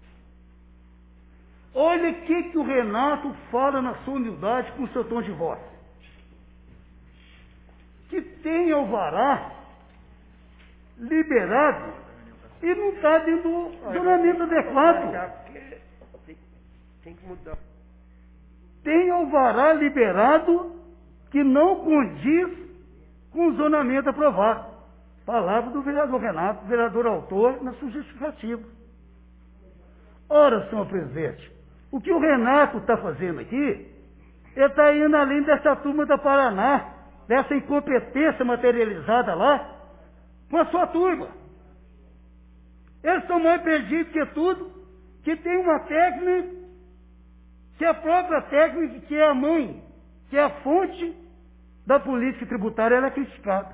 Olha o que, que o Renato fala na sua humildade com o seu tom de voz. Que tem alvará liberado e não está dentro do zonamento adequado. Tem que mudar. Tem alvará liberado que não condiz com o zonamento aprovado. Palavra do vereador Renato, vereador autor, na sua justificativa. Ora, senhor presidente, o que o Renato está fazendo aqui, ele está indo além dessa turma da Paraná, dessa incompetência materializada lá, com a sua turma. Eles estão mais perdidos que tudo, que tem uma técnica, que é a própria técnica, que é a mãe, que é a fonte da política tributária, ela é criticada.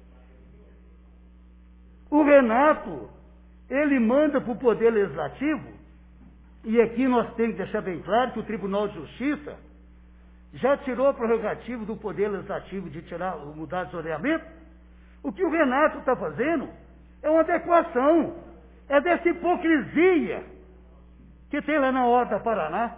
O Renato, ele manda para o Poder Legislativo, e aqui nós temos que deixar bem claro que o Tribunal de Justiça já tirou a prerrogativa do Poder Legislativo de tirar, mudar o zoneamento. O que o Renato está fazendo é uma adequação, é dessa hipocrisia que tem lá na Horta Paraná.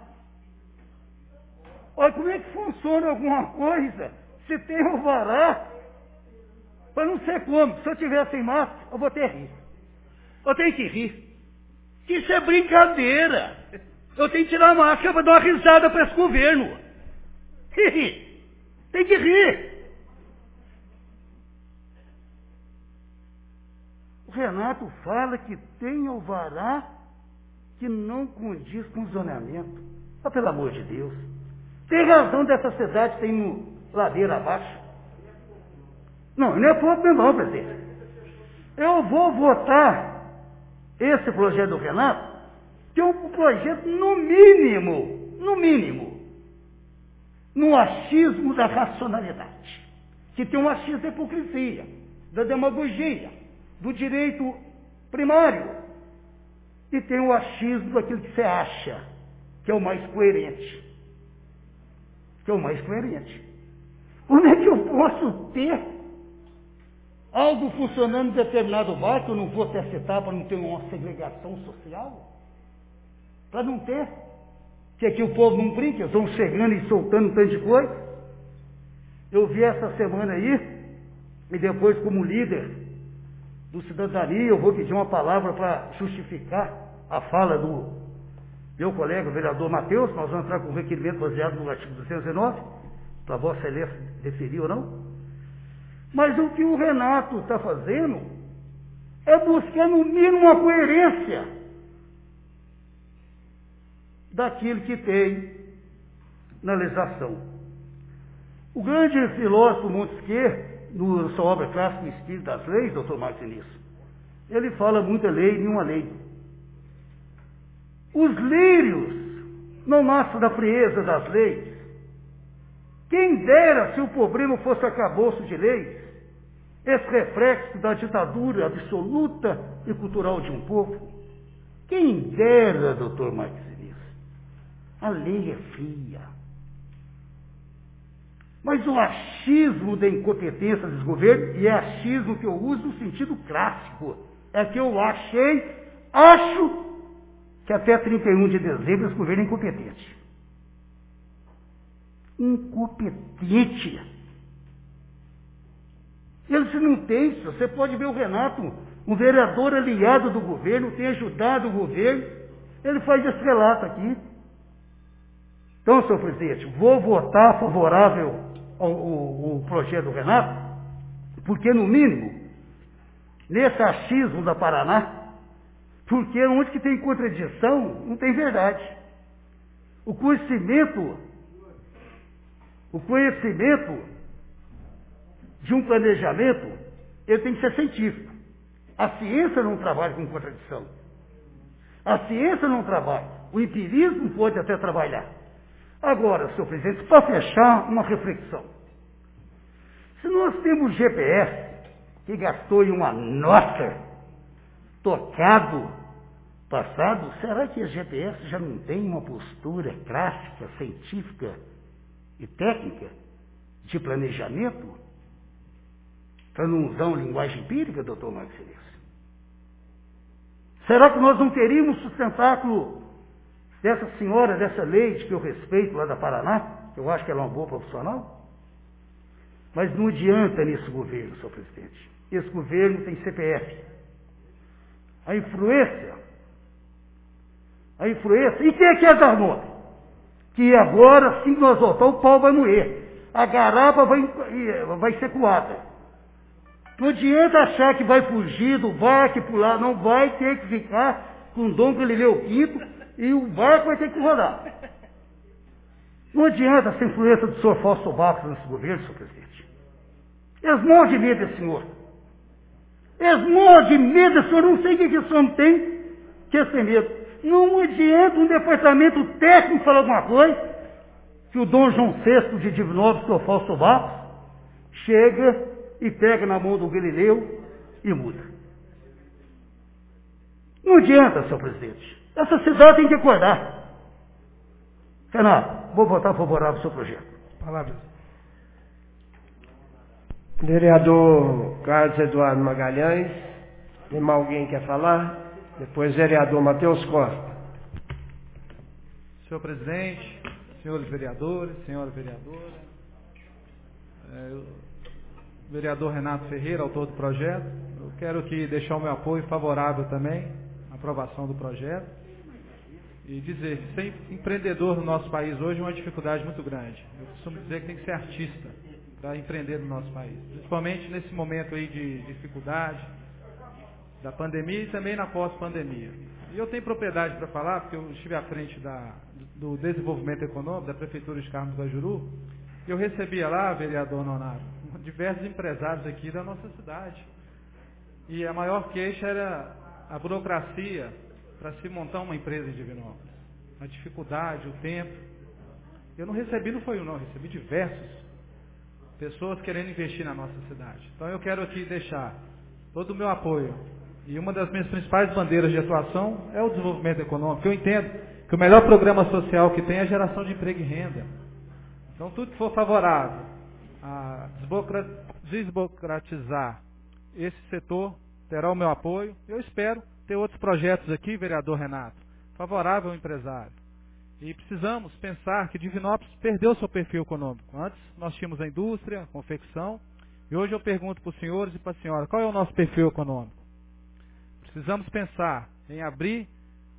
Olha como é que funciona alguma coisa se tem um vará, para não ser como, se eu tiver sem máscara, eu vou ter que rir. Eu tenho que rir. Que isso é brincadeira. Eu tenho que tirar a máscara para dar uma risada para esse governo. Tem que rir. O Renato fala que tem alvará que não condiz com o zoneamento. Mas, pelo amor de Deus, tem razão dessa cidade tem no ladeira abaixo. Não, não é pouco mesmo não, presidente. Eu vou votar esse projeto do Renato, que é um projeto no mínimo, no mínimo, no achismo da racionalidade, que tem um achismo da hipocrisia, da demagogia, do direito primário, e tem o achismo daquilo que você acha que é o mais coerente. Que é o mais coerente. Como é que eu posso ter algo funcionando em determinado bairro, que eu não vou até citar para não ter uma segregação social? Para não ter. Que aqui o povo não brinca, eles vão chegando e soltando um tanto de coisa. Eu vi essa semana aí, e depois como líder do Cidadania, eu vou pedir uma palavra para justificar a fala do meu colega, o vereador Matheus. Nós vamos entrar com um requerimento baseado no artigo duzentos e nove, para a Vossa Excelência deferir ou não. Mas o que o Renato está fazendo é buscar no mínimo uma coerência daquilo que tem na legislação. O grande filósofo Montesquieu, na sua obra clássica O Espírito das Leis, doutor Marcos Vinícius, ele fala muita lei e nenhuma lei. Os lírios não nascem da frieza das leis. Quem dera se o problema fosse acabouço de leis, esse reflexo da ditadura absoluta e cultural de um povo. Quem dera, doutor Marcos Vinícius. A lei é fria. Mas o achismo da incompetência dos governos, e é achismo que eu uso no sentido clássico, é que eu achei, acho que até trinta e um de dezembro esse governo é incompetente. Incompetente. Eles não têm, você pode ver o Renato, um vereador aliado do governo, tem ajudado o governo, ele faz esse relato aqui. Então, senhor presidente, vou votar favorável ao, ao, ao projeto do Renato, porque, no mínimo, nesse achismo da Paraná, porque onde que tem contradição, não tem verdade. O conhecimento, o conhecimento de um planejamento, ele tem que ser científico. A ciência não trabalha com contradição. A ciência não trabalha. O empirismo pode até trabalhar. Agora, senhor presidente, para fechar, uma reflexão. Se nós temos G P S, que gastou em uma nota, tocado, passado, será que a G P S já não tem uma postura clássica, científica e técnica de planejamento? Para não usar uma linguagem empírica, doutor Marcos Vinícius? Será que nós não teríamos sustentáculo dessa senhora, dessa lei de que eu respeito lá da Paraná, que eu acho que ela é uma boa profissional? Mas não adianta nesse governo, senhor presidente. Esse governo tem C P F. A influência, a influência, e quem é que agarrou? Que agora, assim que nós voltar, o pau vai moer. A garapa vai, vai ser coada. Não adianta achar que vai fugir do barco e pular, não vai ter que ficar com Dom Galileu quinto e o barco vai ter que rodar. Não adianta essa influência do senhor Fausto Barros nesse governo, senhor presidente. Eles morrem de medo desse senhor. Eles morrem de medo desse senhor, não sei o que esse senhor tem que esse medo. Não adianta um departamento técnico falar alguma coisa, que o Dom João sexto de Divinópolis, que é o Fausto Barros, chega e pega na mão do Galileu e muda. Não adianta, senhor presidente. Essa cidade tem que acordar. Renato, vou votar favorável ao seu projeto. Palavras. Vereador Carlos Eduardo Magalhães. Tem mais alguém que quer falar? Depois, vereador Matheus Costa. Senhor presidente, senhores vereadores, senhora vereadora, é, eu, vereador Renato Ferreira, autor do projeto, eu quero aqui deixar o meu apoio favorável também à aprovação do projeto e dizer que ser empreendedor no nosso país hoje é uma dificuldade muito grande. Eu costumo dizer que tem que ser artista para empreender no nosso país, principalmente nesse momento aí de dificuldade da pandemia e também na pós-pandemia. E eu tenho propriedade para falar, porque eu estive à frente da, do desenvolvimento econômico da Prefeitura de Carmos do Guajuru, e eu recebia lá, vereador Nonato, diversos empresários aqui da nossa cidade. E a maior queixa era a burocracia para se montar uma empresa em Divinópolis. A dificuldade, o tempo. Eu não recebi, não foi um não, eu recebi diversos. Pessoas querendo investir na nossa cidade. Então eu quero aqui deixar todo o meu apoio. E uma das minhas principais bandeiras de atuação é o desenvolvimento econômico. Eu entendo que o melhor programa social que tem é a geração de emprego e renda. Então tudo que for favorável a desburocratizar esse setor terá o meu apoio. Eu espero ter outros projetos aqui, vereador Renato, favorável ao empresário. E precisamos pensar que Divinópolis perdeu seu perfil econômico. Antes nós tínhamos a indústria, a confecção, e hoje eu pergunto para os senhores e para a senhora, qual é o nosso perfil econômico? Precisamos pensar em abrir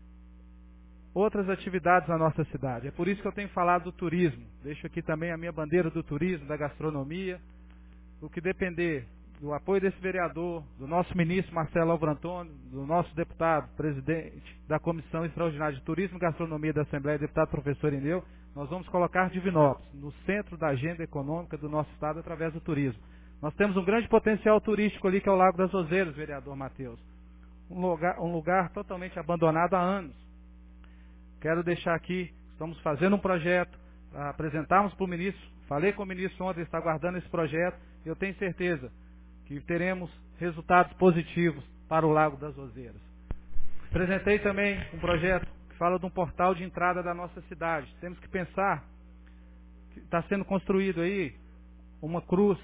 outras atividades na nossa cidade. É por isso que eu tenho falado do turismo. Deixo aqui também a minha bandeira do turismo, da gastronomia. O que depender do apoio desse vereador, do nosso ministro Marcelo Álvaro Antônio, do nosso deputado, presidente da Comissão Extraordinária de Turismo e Gastronomia da Assembleia, deputado professor Ineu, nós vamos colocar Divinópolis no centro da agenda econômica do nosso estado através do turismo. Nós temos um grande potencial turístico ali, que é o Lago das Roseiras, vereador Matheus. Um lugar, um lugar totalmente abandonado há anos. Quero deixar aqui, estamos fazendo um projeto, apresentarmos para o ministro, falei com o ministro ontem, ele está aguardando esse projeto, e eu tenho certeza que teremos resultados positivos para o Lago das Roseiras. Apresentei também um projeto que fala de um portal de entrada da nossa cidade. Temos que pensar que está sendo construído aí uma cruz,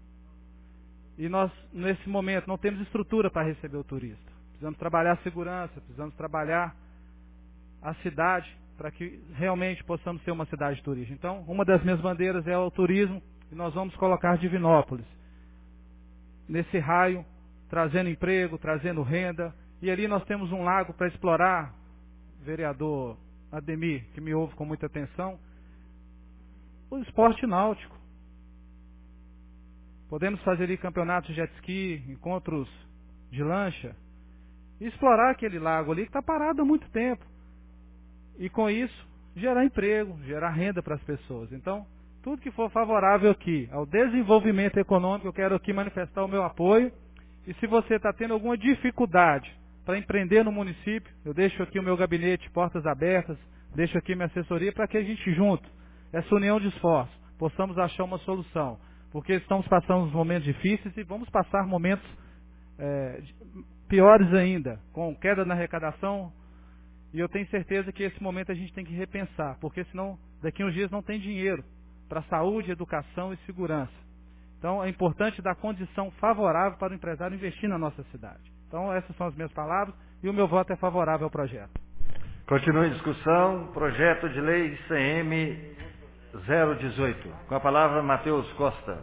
e nós, nesse momento, não temos estrutura para receber o turista. Precisamos trabalhar a segurança, precisamos trabalhar a cidade para que realmente possamos ser uma cidade turística. Então, uma das minhas bandeiras é o turismo, e nós vamos colocar Divinópolis nesse raio, trazendo emprego, trazendo renda, e ali nós temos um lago para explorar, vereador Ademir, que me ouve com muita atenção, o esporte náutico. Podemos fazer ali campeonatos de jet ski, encontros de lancha, e explorar aquele lago ali que está parado há muito tempo. E com isso, gerar emprego, gerar renda para as pessoas. Então, tudo que for favorável aqui ao desenvolvimento econômico, eu quero aqui manifestar o meu apoio. E se você está tendo alguma dificuldade para empreender no município, eu deixo aqui o meu gabinete, portas abertas, deixo aqui minha assessoria para que a gente junto, essa união de esforços, possamos achar uma solução. Porque estamos passando uns momentos difíceis e vamos passar momentos é, piores ainda, com queda na arrecadação. E eu tenho certeza que esse momento a gente tem que repensar, porque senão daqui a uns dias não tem dinheiro para saúde, educação e segurança. Então é importante dar condição favorável para o empresário investir na nossa cidade. Então essas são as minhas palavras e o meu voto é favorável ao projeto. Continua em discussão, projeto de lei C M zero dezoito. Com a palavra, Matheus Costa.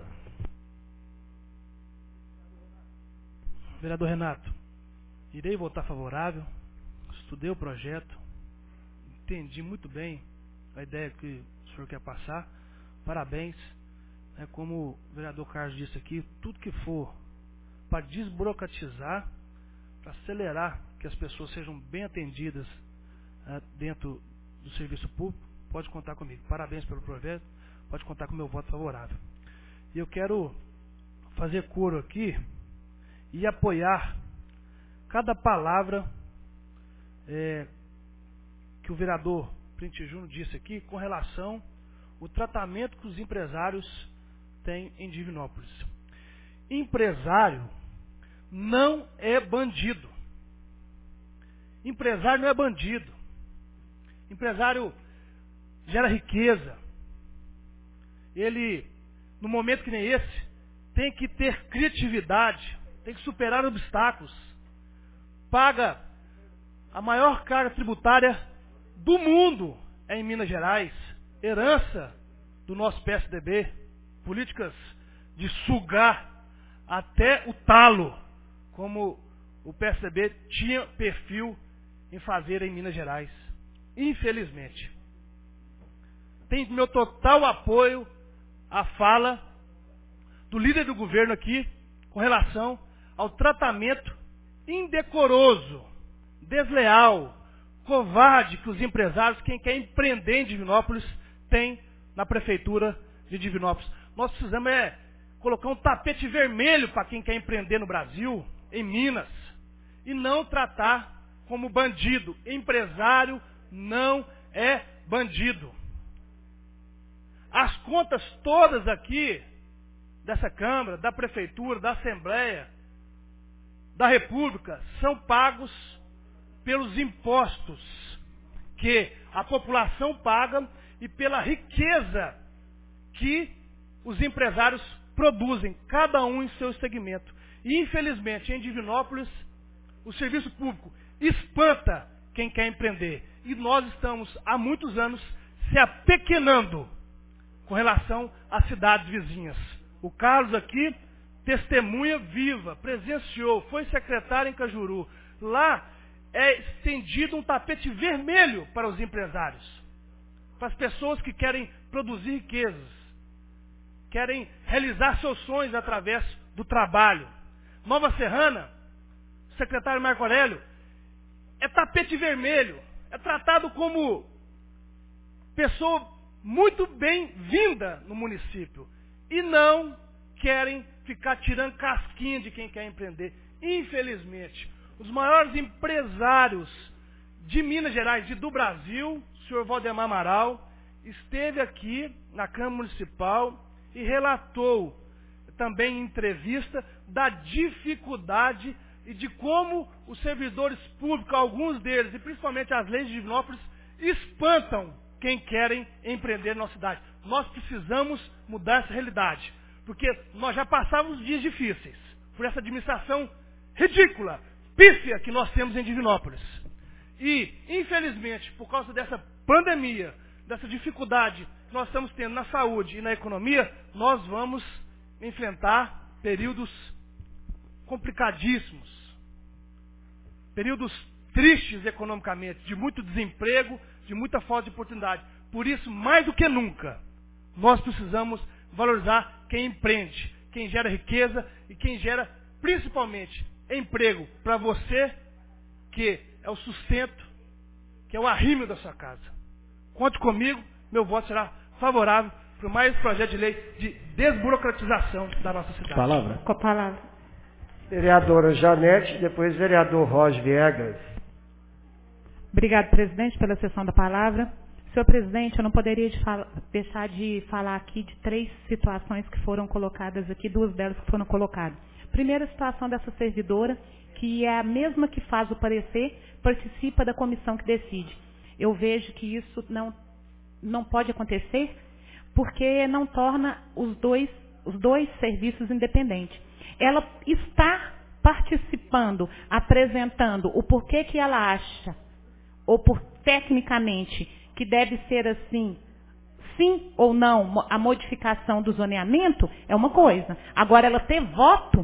Vereador Renato, irei votar favorável. Estudei o projeto, entendi muito bem a ideia que o senhor quer passar. Parabéns. É, como o vereador Carlos disse aqui, tudo que for para desburocratizar, para acelerar que as pessoas sejam bem atendidas é, dentro do serviço público, pode contar comigo. Parabéns pelo projeto, pode contar com o meu voto favorável. E eu quero fazer coro aqui e apoiar cada palavra É, que o vereador Print Júnior disse aqui com relação ao tratamento que os empresários têm em Divinópolis. Empresário não é bandido. Empresário não é bandido. Empresário gera riqueza. Ele, no momento que nem esse, tem que ter criatividade, tem que superar obstáculos. Paga a maior carga tributária do mundo é em Minas Gerais, herança do nosso P S D B, políticas de sugar até o talo, como o P S D B tinha perfil em fazer em Minas Gerais. Infelizmente. Tem meu total apoio à fala do líder do governo aqui com relação ao tratamento indecoroso, desleal, covarde que os empresários, quem quer empreender em Divinópolis, tem na prefeitura de Divinópolis. Nós precisamos é colocar um tapete vermelho para quem quer empreender no Brasil, em Minas, e não tratar como bandido. Empresário não é bandido. As contas todas aqui, dessa Câmara, da Prefeitura, da Assembleia, da República, são pagos pelos impostos que a população paga e pela riqueza que os empresários produzem, cada um em seu segmento. E, infelizmente, em Divinópolis, o serviço público espanta quem quer empreender. E nós estamos, há muitos anos, se apequenando com relação às cidades vizinhas. O Carlos aqui, testemunha viva, presenciou, foi secretário em Cajuru. Lá é estendido um tapete vermelho para os empresários, para as pessoas que querem produzir riquezas, querem realizar seus sonhos através do trabalho. Nova Serrana, secretário Marco Aurélio, é tapete vermelho, é tratado como pessoa muito bem-vinda no município. E não querem ficar tirando casquinha de quem quer empreender. Infelizmente, os maiores empresários de Minas Gerais e do Brasil, o senhor Valdemar Amaral, esteve aqui na Câmara Municipal e relatou também em entrevista da dificuldade e de como os servidores públicos, alguns deles, e principalmente as leis de Divinópolis, espantam quem querem empreender na nossa cidade. Nós precisamos mudar essa realidade, porque nós já passávamos dias difíceis por essa administração ridícula, pífia que nós temos em Divinópolis. E, infelizmente, por causa dessa pandemia, dessa dificuldade que nós estamos tendo na saúde e na economia, nós vamos enfrentar períodos complicadíssimos, períodos tristes economicamente, de muito desemprego, de muita falta de oportunidade. Por isso, mais do que nunca, nós precisamos valorizar quem empreende, quem gera riqueza e quem gera, principalmente, emprego para você, que é o sustento, que é o arrimo da sua casa. Conte comigo, meu voto será favorável para mais projeto de lei de desburocratização da nossa cidade. Palavra. Com a palavra. Vereadora Janete, depois vereador Roger Viegas. Obrigado, presidente, pela sessão da palavra. Senhor presidente, eu não poderia de fala, deixar de falar aqui de três situações que foram colocadas aqui, duas delas que foram colocadas. Primeira situação dessa servidora, que é a mesma que faz o parecer, participa da comissão que decide. Eu vejo que isso não, não pode acontecer, porque não torna os dois, os dois serviços independentes. Ela está participando, apresentando o porquê que ela acha, ou por tecnicamente, que deve ser assim, sim ou não, a modificação do zoneamento, é uma coisa. Agora, ela ter voto,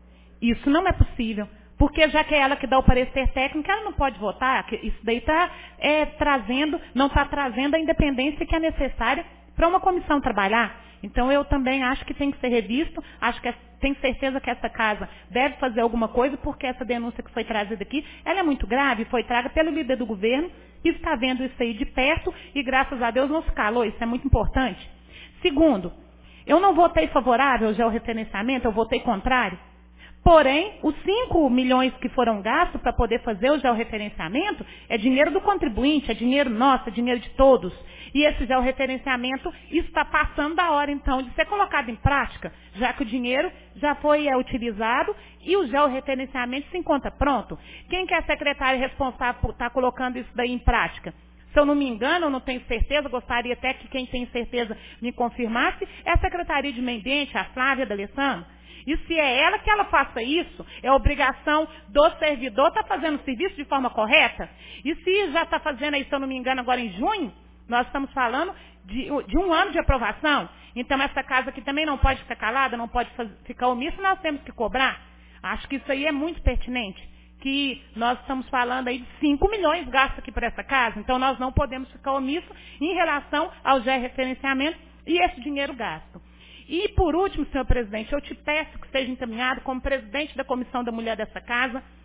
isso não é possível. Porque já que é ela que dá o parecer técnico, ela não pode votar. Isso daí está é, trazendo, não está trazendo a independência que é necessária para uma comissão trabalhar. Então, eu também acho que tem que ser revisto, acho que é, tenho certeza que essa casa deve fazer alguma coisa, porque essa denúncia que foi trazida aqui, ela é muito grave, foi traga pelo líder do governo, que está vendo isso aí de perto, e graças a Deus não se calou, isso é muito importante. Segundo, eu não votei favorável ao georreferenciamento, eu votei contrário. Porém, os cinco milhões que foram gastos para poder fazer o georreferenciamento é dinheiro do contribuinte, é dinheiro nosso, é dinheiro de todos. E esse georreferenciamento está passando da hora, então, de ser colocado em prática, já que o dinheiro já foi é, utilizado e o georreferenciamento se encontra pronto. Quem que é a secretária responsável por estar colocando isso daí em prática? Se eu não me engano, eu não tenho certeza, gostaria até que quem tem certeza me confirmasse, é a Secretaria de Meio Ambiente, a Flávia D'Alessandro. E se é ela que ela faça isso, é obrigação do servidor estar fazendo o serviço de forma correta? E se já está fazendo aí, se eu não me engano, agora em junho, nós estamos falando de, de um ano de aprovação. Então essa casa aqui também não pode ficar calada, não pode fazer, ficar omissa, nós temos que cobrar. Acho que isso aí é muito pertinente. Que nós estamos falando aí de cinco milhões gastos aqui por essa casa. Então nós não podemos ficar omissos em relação ao georreferenciamento e esse dinheiro gasto. E, por último, senhor presidente, eu te peço que seja encaminhado como presidente da Comissão da Mulher dessa casa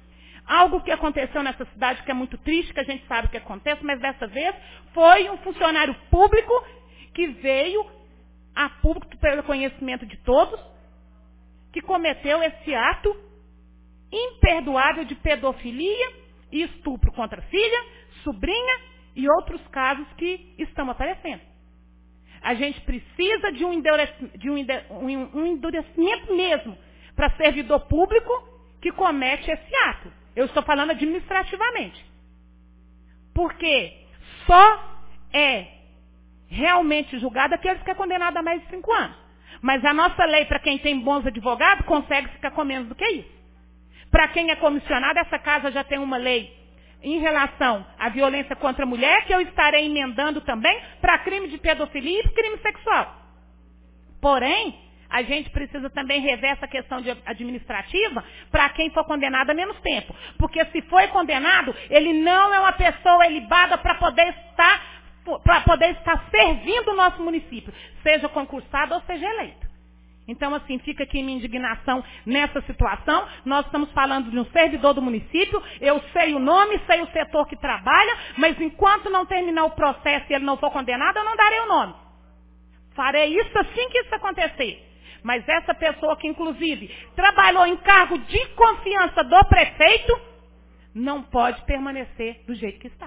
Algo que aconteceu nessa cidade que é muito triste, que a gente sabe o que acontece, mas dessa vez foi um funcionário público que veio a público pelo conhecimento de todos, que cometeu esse ato imperdoável de pedofilia e estupro contra filha, sobrinha e outros casos que estão aparecendo. A gente precisa de um endurecimento, de um um endurecimento mesmo para servidor público que comete esse ato. Eu estou falando administrativamente. Porque só é realmente julgado aqueles que é condenado a mais de cinco anos. Mas a nossa lei, para quem tem bons advogados, consegue ficar com menos do que isso. Para quem é comissionado, essa casa já tem uma lei em relação à violência contra a mulher, que eu estarei emendando também para crime de pedofilia e crime sexual. Porém, a gente precisa também rever essa questão de administrativa para quem for condenado a menos tempo. Porque se foi condenado, ele não é uma pessoa ilibada para poder estar, para poder estar servindo o nosso município, seja concursado ou seja eleito. Então, assim, fica aqui minha indignação nessa situação. Nós estamos falando de um servidor do município, eu sei o nome, sei o setor que trabalha, mas enquanto não terminar o processo e ele não for condenado, eu não darei o nome. Farei isso assim que isso acontecer. Mas essa pessoa que, inclusive, trabalhou em cargo de confiança do prefeito, não pode permanecer do jeito que está.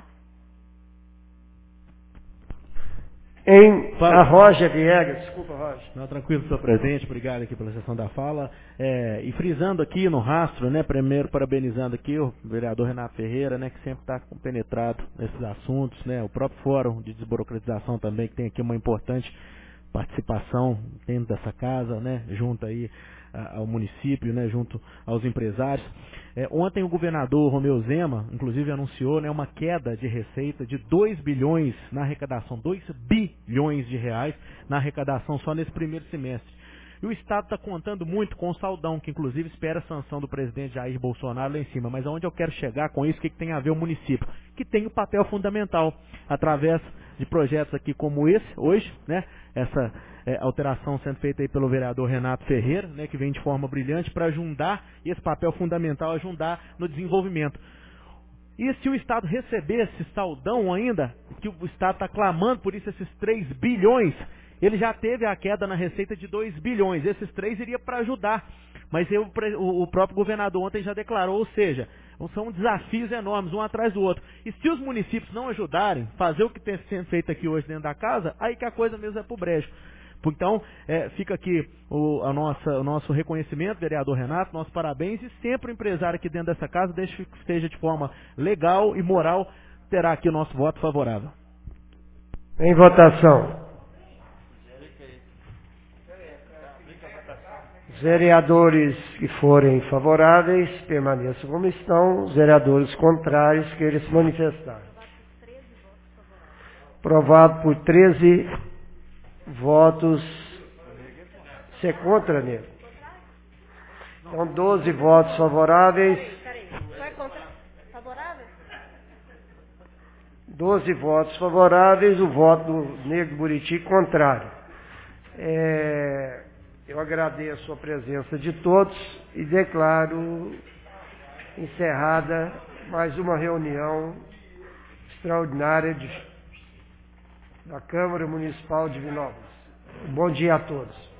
Em a Roger Viegas, desculpa, Roger. Não, tranquilo, senhor presidente, obrigado aqui pela sessão da fala. É, e frisando aqui no rastro, né, primeiro parabenizando aqui o vereador Renato Ferreira, né, que sempre está compenetrado nesses assuntos, né, o próprio Fórum de Desburocratização também, que tem aqui uma importante participação dentro dessa casa, né, junto aí a, ao município, né, junto aos empresários. É, ontem o governador Romeu Zema, inclusive, anunciou, né, uma queda de receita de dois bilhões na arrecadação, dois bilhões de reais na arrecadação só nesse primeiro semestre. E o Estado está contando muito com o Saldão, que inclusive espera a sanção do presidente Jair Bolsonaro lá em cima. Mas aonde eu quero chegar com isso, o que, que tem a ver o município? Que tem o papel fundamental, através de projetos aqui como esse, hoje, né? Essa é, alteração sendo feita aí pelo vereador Renato Ferreira, né? Que vem de forma brilhante para ajudar esse papel fundamental, ajudar no desenvolvimento. E se o Estado receber esse saldão ainda, que o Estado está clamando por isso, esses três bilhões, ele já teve a queda na receita de dois bilhões. Esses três iria para ajudar. Mas eu, o próprio governador ontem já declarou, ou seja, são desafios enormes, um atrás do outro. E se os municípios não ajudarem, fazer o que tem sendo feito aqui hoje dentro da casa, aí que a coisa mesmo é pro brejo. Então, é, fica aqui o, a nossa, o nosso reconhecimento, vereador Renato, nossos parabéns, e sempre o empresário aqui dentro dessa casa, desde que esteja de forma legal e moral, terá aqui o nosso voto favorável. Em votação. Os vereadores que forem favoráveis permaneçam como estão, os vereadores contrários que eles se manifestarem. Aprovado por treze votos. Você é contra, nego? Então, doze votos favoráveis. doze votos favoráveis, o voto do Nego Buriti contrário. É... Eu agradeço a presença de todos e declaro encerrada mais uma reunião extraordinária de, da Câmara Municipal de Divinópolis. Bom dia a todos.